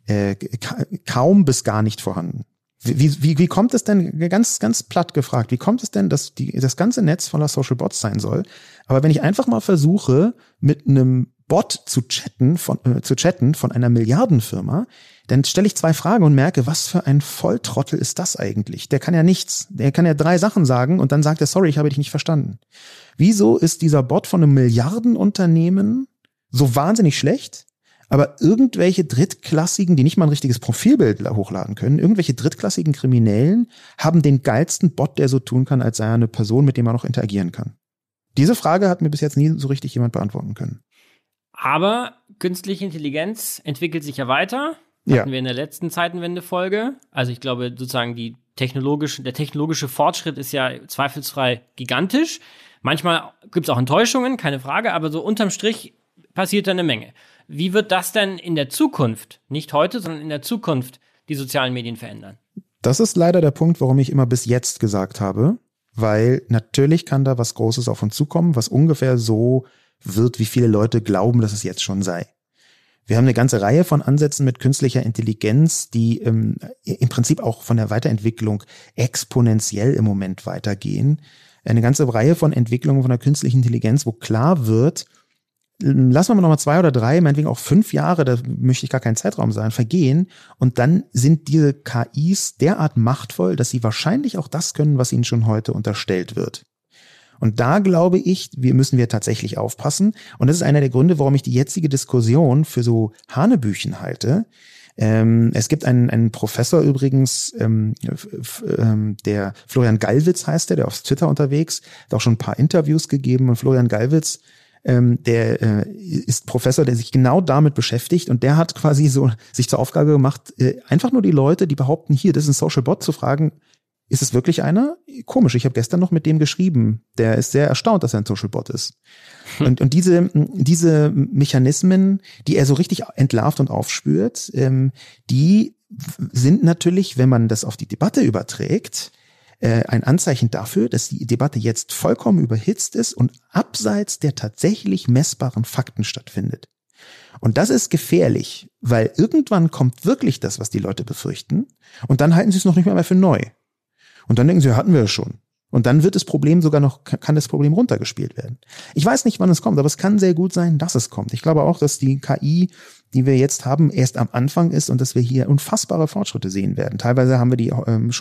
kaum bis gar nicht vorhanden. Wie kommt es denn, ganz, ganz platt gefragt, wie kommt es denn, dass das ganze Netz voller Social Bots sein soll? Aber wenn ich einfach mal versuche, mit einem Bot zu chatten von einer Milliardenfirma, dann stelle ich 2 Fragen und merke, was für ein Volltrottel ist das eigentlich? Der kann ja nichts. Der kann ja 3 Sachen sagen und dann sagt er, sorry, ich habe dich nicht verstanden. Wieso ist dieser Bot von einem Milliardenunternehmen so wahnsinnig schlecht, aber irgendwelche drittklassigen, die nicht mal ein richtiges Profilbild hochladen können, irgendwelche drittklassigen Kriminellen haben den geilsten Bot, der so tun kann, als sei er eine Person, mit dem man noch interagieren kann? Diese Frage hat mir bis jetzt nie so richtig jemand beantworten können. Aber künstliche Intelligenz entwickelt sich ja weiter. Ja. Hatten wir in der letzten Zeitenwende-Folge. Also ich glaube sozusagen der technologische Fortschritt ist ja zweifelsfrei gigantisch. Manchmal gibt es auch Enttäuschungen, keine Frage, aber so unterm Strich passiert da eine Menge. Wie wird das denn in der Zukunft, nicht heute, sondern in der Zukunft, die sozialen Medien verändern? Das ist leider der Punkt, warum ich immer bis jetzt gesagt habe, weil natürlich kann da was Großes auf uns zukommen, was ungefähr so wird, wie viele Leute glauben, dass es jetzt schon sei. Wir haben eine ganze Reihe von Ansätzen mit künstlicher Intelligenz, die im Prinzip auch von der Weiterentwicklung exponentiell im Moment weitergehen. Eine ganze Reihe von Entwicklungen von der künstlichen Intelligenz, wo klar wird, lassen wir mal nochmal 2 oder 3, meinetwegen auch 5 Jahre, da möchte ich gar kein Zeitraum sein, vergehen und dann sind diese KIs derart machtvoll, dass sie wahrscheinlich auch das können, was ihnen schon heute unterstellt wird. Und da glaube ich, müssen wir tatsächlich aufpassen. Und das ist einer der Gründe, warum ich die jetzige Diskussion für so Hanebüchen halte. Es gibt einen Professor übrigens, der Florian Gallwitz heißt der auf Twitter unterwegs, hat auch schon ein paar Interviews gegeben. Und Florian Gallwitz, der ist Professor, der sich genau damit beschäftigt. Und der hat quasi so sich zur Aufgabe gemacht, einfach nur die Leute, die behaupten, hier, das ist ein Social Bot, zu fragen, Ist es wirklich einer? Komisch, ich habe gestern noch mit dem geschrieben. Der ist sehr erstaunt, dass er ein Social-Bot ist. Und diese Mechanismen, die er so richtig entlarvt und aufspürt, die sind natürlich, wenn man das auf die Debatte überträgt, ein Anzeichen dafür, dass die Debatte jetzt vollkommen überhitzt ist und abseits der tatsächlich messbaren Fakten stattfindet. Und das ist gefährlich, weil irgendwann kommt wirklich das, was die Leute befürchten, und dann halten sie es noch nicht mehr für neu. Und dann denken sie, hatten wir es schon. Und dann wird das Problem sogar noch, kann das Problem runtergespielt werden. Ich weiß nicht, wann es kommt, aber es kann sehr gut sein, dass es kommt. Ich glaube auch, dass die KI, die wir jetzt haben, erst am Anfang ist und dass wir hier unfassbare Fortschritte sehen werden. Teilweise haben wir die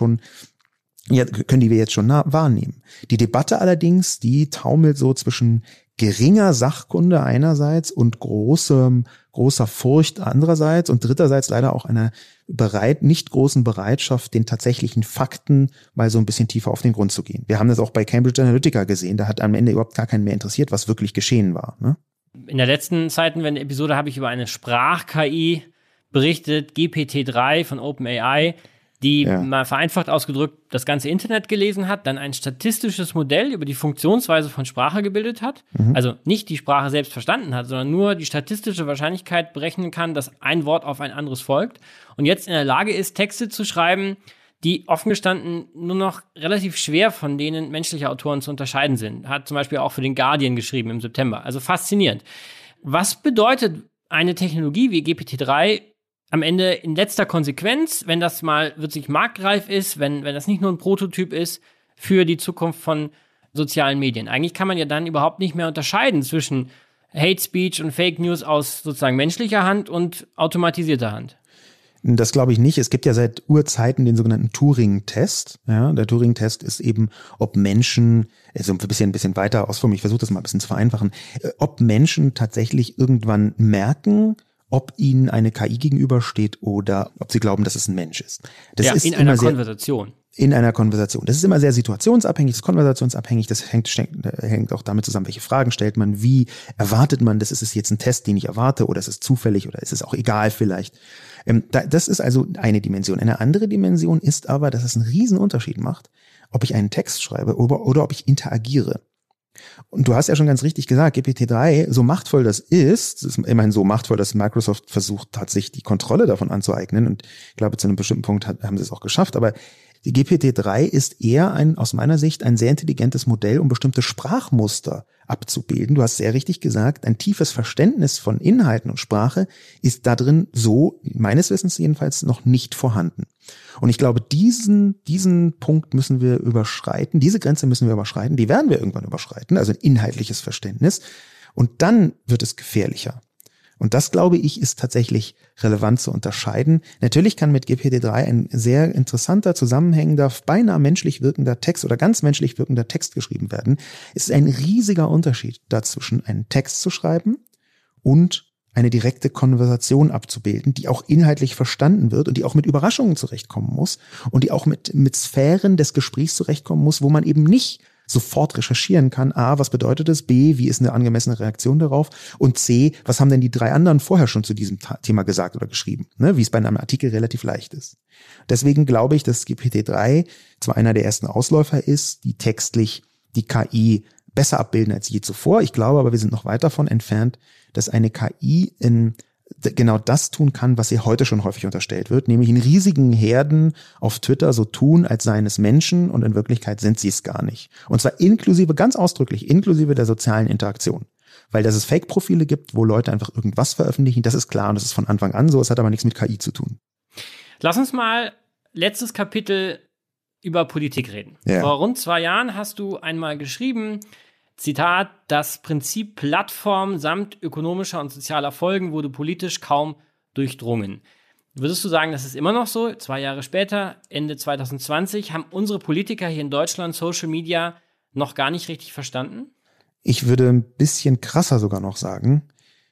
können die wir jetzt schon wahrnehmen. Die Debatte allerdings, die taumelt so zwischen geringer Sachkunde einerseits und großer Furcht andererseits und dritterseits leider auch einer nicht großen Bereitschaft, den tatsächlichen Fakten mal so ein bisschen tiefer auf den Grund zu gehen. Wir haben das auch bei Cambridge Analytica gesehen, da hat am Ende überhaupt gar keinen mehr interessiert, was wirklich geschehen war. Ne? In der letzten Zeitenwende-Episode habe ich über eine Sprach-KI berichtet, GPT-3 von OpenAI, die mal vereinfacht ausgedrückt das ganze Internet gelesen hat, dann ein statistisches Modell über die Funktionsweise von Sprache gebildet hat, also nicht die Sprache selbst verstanden hat, sondern nur die statistische Wahrscheinlichkeit berechnen kann, dass ein Wort auf ein anderes folgt und jetzt in der Lage ist, Texte zu schreiben, die offen gestanden nur noch relativ schwer von denen menschlicher Autoren zu unterscheiden sind. Hat zum Beispiel auch für den Guardian geschrieben im September. Also faszinierend. Was bedeutet eine Technologie wie GPT-3 am Ende in letzter Konsequenz, wenn das mal wirklich marktreif ist, wenn das nicht nur ein Prototyp ist, für die Zukunft von sozialen Medien? Eigentlich kann man ja dann überhaupt nicht mehr unterscheiden zwischen Hate Speech und Fake News aus sozusagen menschlicher Hand und automatisierter Hand. Das glaube ich nicht. Es gibt ja seit Urzeiten den sogenannten Turing-Test. Ja, der Turing-Test ist eben, ob Menschen, also ein bisschen weiter ausformen, ich versuche das mal ein bisschen zu vereinfachen, ob Menschen tatsächlich irgendwann merken, ob ihnen eine KI gegenübersteht oder ob sie glauben, dass es ein Mensch ist. Das ist in einer Konversation. In einer Konversation. Das ist immer sehr situationsabhängig, das ist konversationsabhängig, das hängt auch damit zusammen, welche Fragen stellt man, wie erwartet man, das ist es jetzt ein Test, den ich erwarte, oder ist es zufällig, oder ist es auch egal vielleicht. Das ist also eine Dimension. Eine andere Dimension ist aber, dass es einen riesen Unterschied macht, ob ich einen Text schreibe oder ob ich interagiere. Und du hast ja schon ganz richtig gesagt, GPT-3, so machtvoll das ist immerhin so machtvoll, dass Microsoft versucht hat, sich die Kontrolle davon anzueignen, und ich glaube, zu einem bestimmten Punkt haben sie es auch geschafft, aber die GPT-3 ist eher aus meiner Sicht ein sehr intelligentes Modell, um bestimmte Sprachmuster abzubilden. Du hast sehr richtig gesagt, ein tiefes Verständnis von Inhalten und Sprache ist da drin so, meines Wissens jedenfalls, noch nicht vorhanden. Und ich glaube, diesen Punkt müssen wir überschreiten, diese Grenze müssen wir überschreiten, die werden wir irgendwann überschreiten, also ein inhaltliches Verständnis. Und dann wird es gefährlicher. Und das, glaube ich, ist tatsächlich relevant zu unterscheiden. Natürlich kann mit GPT-3 ein sehr interessanter, zusammenhängender, beinahe menschlich wirkender Text oder ganz menschlich wirkender Text geschrieben werden. Es ist ein riesiger Unterschied dazwischen, einen Text zu schreiben und eine direkte Konversation abzubilden, die auch inhaltlich verstanden wird und die auch mit Überraschungen zurechtkommen muss und die auch mit Sphären des Gesprächs zurechtkommen muss, wo man eben nicht sofort recherchieren kann. A, was bedeutet es? B, wie ist eine angemessene Reaktion darauf? Und C, was haben denn die 3 anderen vorher schon zu diesem Thema gesagt oder geschrieben? Ne? Wie es bei einem Artikel relativ leicht ist. Deswegen glaube ich, dass GPT-3 zwar einer der ersten Ausläufer ist, die textlich die KI besser abbilden als je zuvor. Ich glaube aber, wir sind noch weit davon entfernt, dass eine KI genau das tun kann, was ihr heute schon häufig unterstellt wird, nämlich in riesigen Herden auf Twitter so tun, als seien es Menschen, und in Wirklichkeit sind sie es gar nicht. Und zwar ganz ausdrücklich inklusive der sozialen Interaktion. Weil dass es Fake-Profile gibt, wo Leute einfach irgendwas veröffentlichen, das ist klar und das ist von Anfang an so, es hat aber nichts mit KI zu tun. Lass uns mal letztes Kapitel über Politik reden. Ja. Vor rund 2 Jahren hast du einmal geschrieben, Zitat, das Prinzip Plattform samt ökonomischer und sozialer Folgen wurde politisch kaum durchdrungen. Würdest du sagen, das ist immer noch so? 2 Jahre später, Ende 2020, haben unsere Politiker hier in Deutschland Social Media noch gar nicht richtig verstanden? Ich würde ein bisschen krasser sogar noch sagen.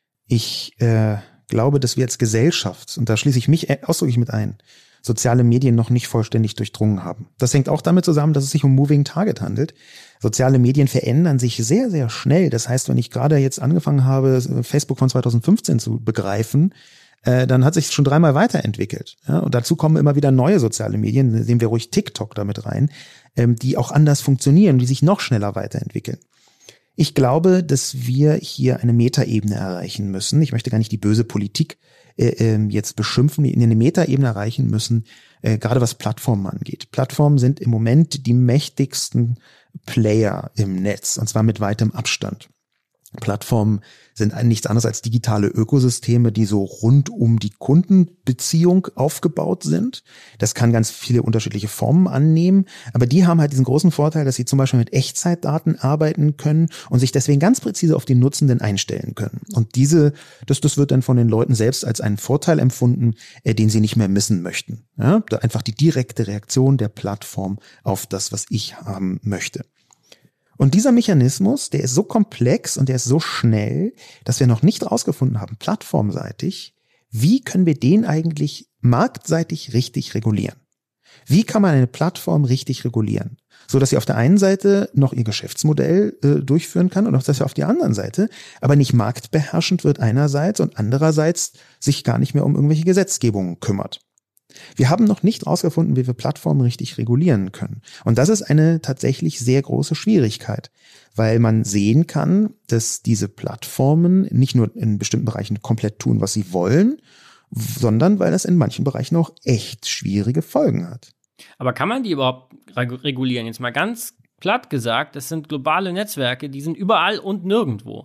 Ich glaube, dass wir als Gesellschaft, und da schließe ich mich ausdrücklich mit ein, soziale Medien noch nicht vollständig durchdrungen haben. Das hängt auch damit zusammen, dass es sich um Moving Target handelt. Soziale Medien verändern sich sehr, sehr schnell. Das heißt, wenn ich gerade jetzt angefangen habe, Facebook von 2015 zu begreifen, dann hat sich schon 3-mal weiterentwickelt. Ja? Und dazu kommen immer wieder neue soziale Medien, nehmen wir ruhig TikTok damit rein, die auch anders funktionieren, die sich noch schneller weiterentwickeln. Ich glaube, dass wir hier eine Metaebene erreichen müssen. Ich möchte gar nicht die böse Politik jetzt beschimpfen, die in eine Metaebene erreichen müssen, gerade was Plattformen angeht. Plattformen sind im Moment die mächtigsten Player im Netz, und zwar mit weitem Abstand. Plattformen sind nichts anderes als digitale Ökosysteme, die so rund um die Kundenbeziehung aufgebaut sind. Das kann ganz viele unterschiedliche Formen annehmen, aber die haben halt diesen großen Vorteil, dass sie zum Beispiel mit Echtzeitdaten arbeiten können und sich deswegen ganz präzise auf die Nutzenden einstellen können. Und das wird dann von den Leuten selbst als einen Vorteil empfunden, den sie nicht mehr missen möchten. Ja, einfach die direkte Reaktion der Plattform auf das, was ich haben möchte. Und dieser Mechanismus, der ist so komplex und der ist so schnell, dass wir noch nicht rausgefunden haben, plattformseitig, wie können wir den eigentlich marktseitig richtig regulieren? Wie kann man eine Plattform richtig regulieren? So dass sie auf der einen Seite noch ihr Geschäftsmodell durchführen kann und auch, dass sie auf der anderen Seite aber nicht marktbeherrschend wird einerseits und andererseits sich gar nicht mehr um irgendwelche Gesetzgebungen kümmert. Wir haben noch nicht rausgefunden, wie wir Plattformen richtig regulieren können. Und das ist eine tatsächlich sehr große Schwierigkeit, weil man sehen kann, dass diese Plattformen nicht nur in bestimmten Bereichen komplett tun, was sie wollen, sondern weil das in manchen Bereichen auch echt schwierige Folgen hat. Aber kann man die überhaupt regulieren? Jetzt mal ganz platt gesagt, das sind globale Netzwerke, die sind überall und nirgendwo.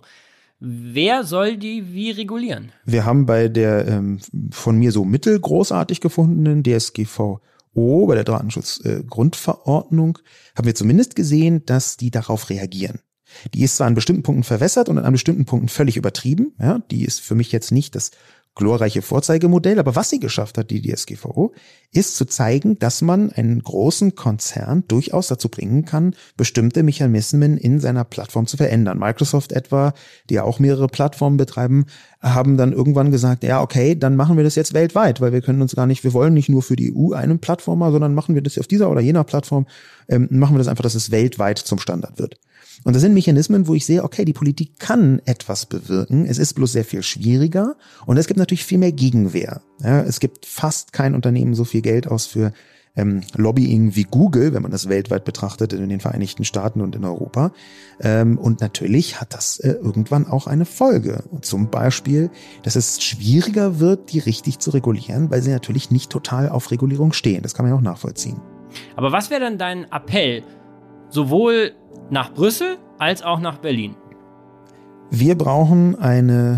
Wer soll die wie regulieren? Wir haben bei der von mir so mittelgroßartig gefundenen DSGVO, bei der Datenschutzgrundverordnung, haben wir zumindest gesehen, dass die darauf reagieren. Die ist zwar an bestimmten Punkten verwässert und an bestimmten Punkten völlig übertrieben. Ja, die ist für mich jetzt nicht das glorreiche Vorzeigemodell, aber was sie geschafft hat, die DSGVO, ist zu zeigen, dass man einen großen Konzern durchaus dazu bringen kann, bestimmte Mechanismen in seiner Plattform zu verändern. Microsoft etwa, die ja auch mehrere Plattformen betreiben, haben dann irgendwann gesagt, ja okay, dann machen wir das jetzt weltweit, weil wir wollen nicht nur für die EU eine Plattform haben, sondern machen wir das auf dieser oder jener Plattform, machen wir das einfach, dass es weltweit zum Standard wird. Und das sind Mechanismen, wo ich sehe, okay, die Politik kann etwas bewirken, es ist bloß sehr viel schwieriger und es gibt natürlich viel mehr Gegenwehr. Ja, es gibt fast kein Unternehmen so viel Geld aus für Lobbying wie Google, wenn man das weltweit betrachtet, in den Vereinigten Staaten und in Europa. Und natürlich hat das irgendwann auch eine Folge. Und zum Beispiel, dass es schwieriger wird, die richtig zu regulieren, weil sie natürlich nicht total auf Regulierung stehen. Das kann man ja auch nachvollziehen. Aber was wäre dann dein Appell, sowohl nach Brüssel als auch nach Berlin? Wir brauchen eine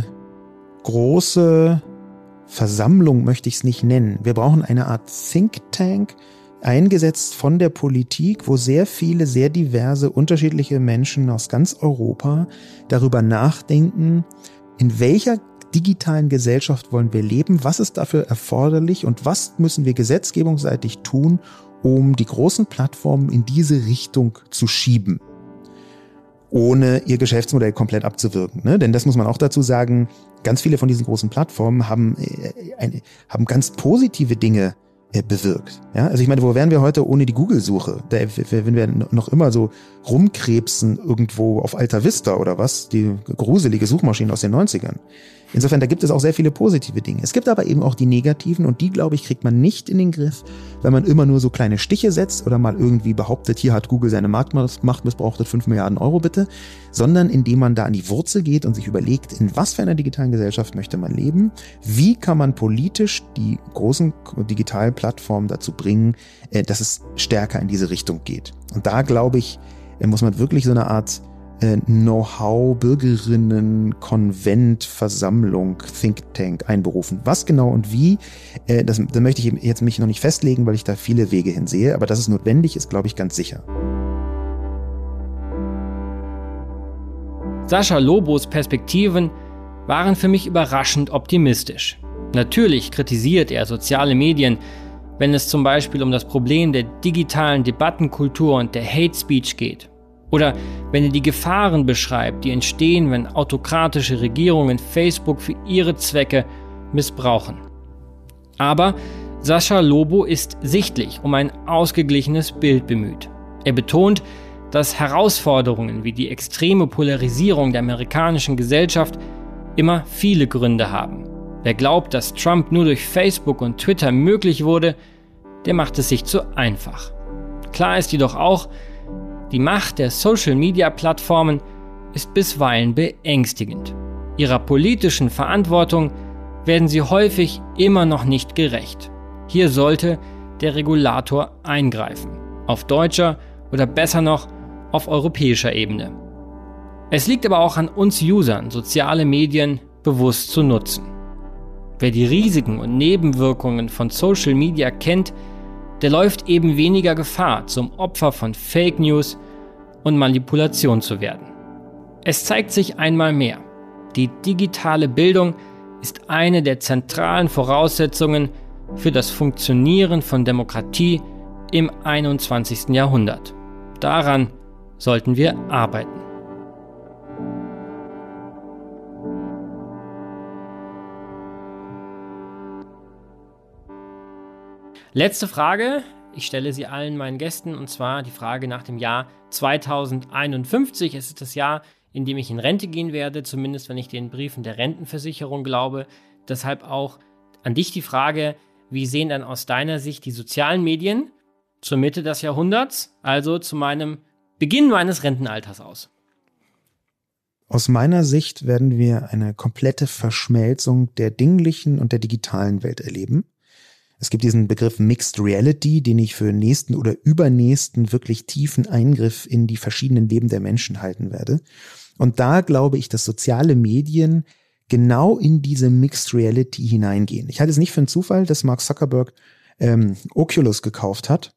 große Versammlung, möchte ich es nicht nennen. Wir brauchen eine Art Think Tank, eingesetzt von der Politik, wo sehr viele, sehr diverse, unterschiedliche Menschen aus ganz Europa darüber nachdenken, in welcher digitalen Gesellschaft wollen wir leben, was ist dafür erforderlich und was müssen wir gesetzgebungsseitig tun, um die großen Plattformen in diese Richtung zu schieben, ohne ihr Geschäftsmodell komplett abzuwirken. Ne? Denn das muss man auch dazu sagen, ganz viele von diesen großen Plattformen haben ganz positive Dinge bewirkt. Ja? Also ich meine, wo wären wir heute ohne die Google-Suche? Wenn wir noch immer so rumkrebsen irgendwo auf Alta Vista oder was, die gruselige Suchmaschine aus den 90ern. Insofern, da gibt es auch sehr viele positive Dinge. Es gibt aber eben auch die negativen und die, glaube ich, kriegt man nicht in den Griff, wenn man immer nur so kleine Stiche setzt oder mal irgendwie behauptet, hier hat Google seine Marktmacht missbraucht, 5 Milliarden Euro bitte, sondern indem man da an die Wurzel geht und sich überlegt, in was für einer digitalen Gesellschaft möchte man leben, wie kann man politisch die großen digitalen Plattformen dazu bringen, dass es stärker in diese Richtung geht. Und da, glaube ich, muss man wirklich so eine Art Know-how, Bürgerinnen, Konvent, Versammlung, Think Tank einberufen. Was genau und wie, da möchte ich jetzt mich noch nicht festlegen, weil ich da viele Wege hinsehe, aber dass es notwendig ist, glaube ich, ganz sicher. Sascha Lobos Perspektiven waren für mich überraschend optimistisch. Natürlich kritisiert er soziale Medien, wenn es zum Beispiel um das Problem der digitalen Debattenkultur und der Hate Speech geht. Oder wenn er die Gefahren beschreibt, die entstehen, wenn autokratische Regierungen Facebook für ihre Zwecke missbrauchen. Aber Sascha Lobo ist sichtlich um ein ausgeglichenes Bild bemüht. Er betont, dass Herausforderungen wie die extreme Polarisierung der amerikanischen Gesellschaft immer viele Gründe haben. Wer glaubt, dass Trump nur durch Facebook und Twitter möglich wurde, der macht es sich zu einfach. Klar ist jedoch auch, die Macht der Social-Media-Plattformen ist bisweilen beängstigend. Ihrer politischen Verantwortung werden sie häufig immer noch nicht gerecht. Hier sollte der Regulator eingreifen. Auf deutscher oder besser noch auf europäischer Ebene. Es liegt aber auch an uns Usern, soziale Medien bewusst zu nutzen. Wer die Risiken und Nebenwirkungen von Social Media kennt, der läuft eben weniger Gefahr, zum Opfer von Fake News und Manipulation zu werden. Es zeigt sich einmal mehr, die digitale Bildung ist eine der zentralen Voraussetzungen für das Funktionieren von Demokratie im 21. Jahrhundert. Daran sollten wir arbeiten. Letzte Frage, ich stelle sie allen meinen Gästen, und zwar die Frage nach dem Jahr 2051. Es ist das Jahr, in dem ich in Rente gehen werde, zumindest wenn ich den Briefen der Rentenversicherung glaube. Deshalb auch an dich die Frage, wie sehen dann aus deiner Sicht die sozialen Medien zur Mitte des Jahrhunderts, also zu meinem Beginn meines Rentenalters aus? Aus meiner Sicht werden wir eine komplette Verschmelzung der dinglichen und der digitalen Welt erleben. Es gibt diesen Begriff Mixed Reality, den ich für nächsten oder übernächsten wirklich tiefen Eingriff in die verschiedenen Leben der Menschen halten werde. Und da glaube ich, dass soziale Medien genau in diese Mixed Reality hineingehen. Ich halte es nicht für einen Zufall, dass Mark Zuckerberg Oculus gekauft hat.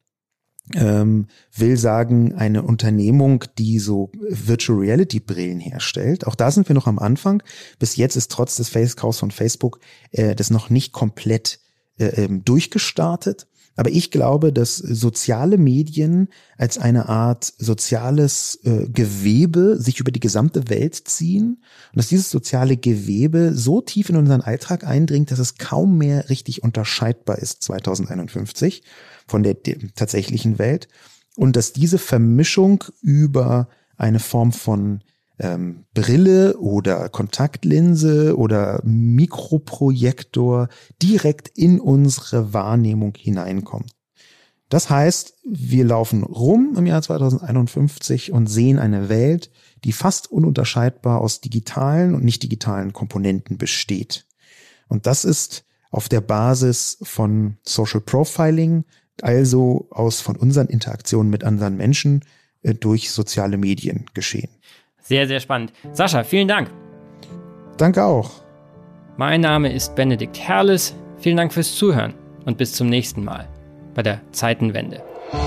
Will sagen, eine Unternehmung, die so Virtual Reality Brillen herstellt. Auch da sind wir noch am Anfang. Bis jetzt ist trotz des Kaufs von Facebook das noch nicht komplett durchgestartet. Aber ich glaube, dass soziale Medien als eine Art soziales Gewebe sich über die gesamte Welt ziehen und dass dieses soziale Gewebe so tief in unseren Alltag eindringt, dass es kaum mehr richtig unterscheidbar ist 2051 von der tatsächlichen Welt und dass diese Vermischung über eine Form von Brille oder Kontaktlinse oder Mikroprojektor direkt in unsere Wahrnehmung hineinkommt. Das heißt, wir laufen rum im Jahr 2051 und sehen eine Welt, die fast ununterscheidbar aus digitalen und nicht digitalen Komponenten besteht. Und das ist auf der Basis von Social Profiling, also von unseren Interaktionen mit anderen Menschen durch soziale Medien geschehen. Sehr, sehr spannend. Sascha, vielen Dank. Danke auch. Mein Name ist Benedikt Herles. Vielen Dank fürs Zuhören und bis zum nächsten Mal bei der Zeitenwende.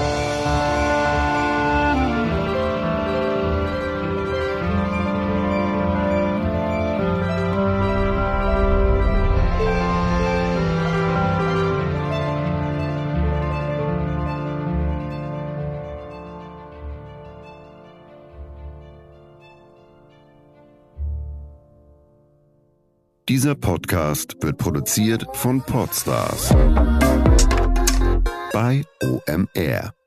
Dieser Podcast wird produziert von Podstars bei OMR.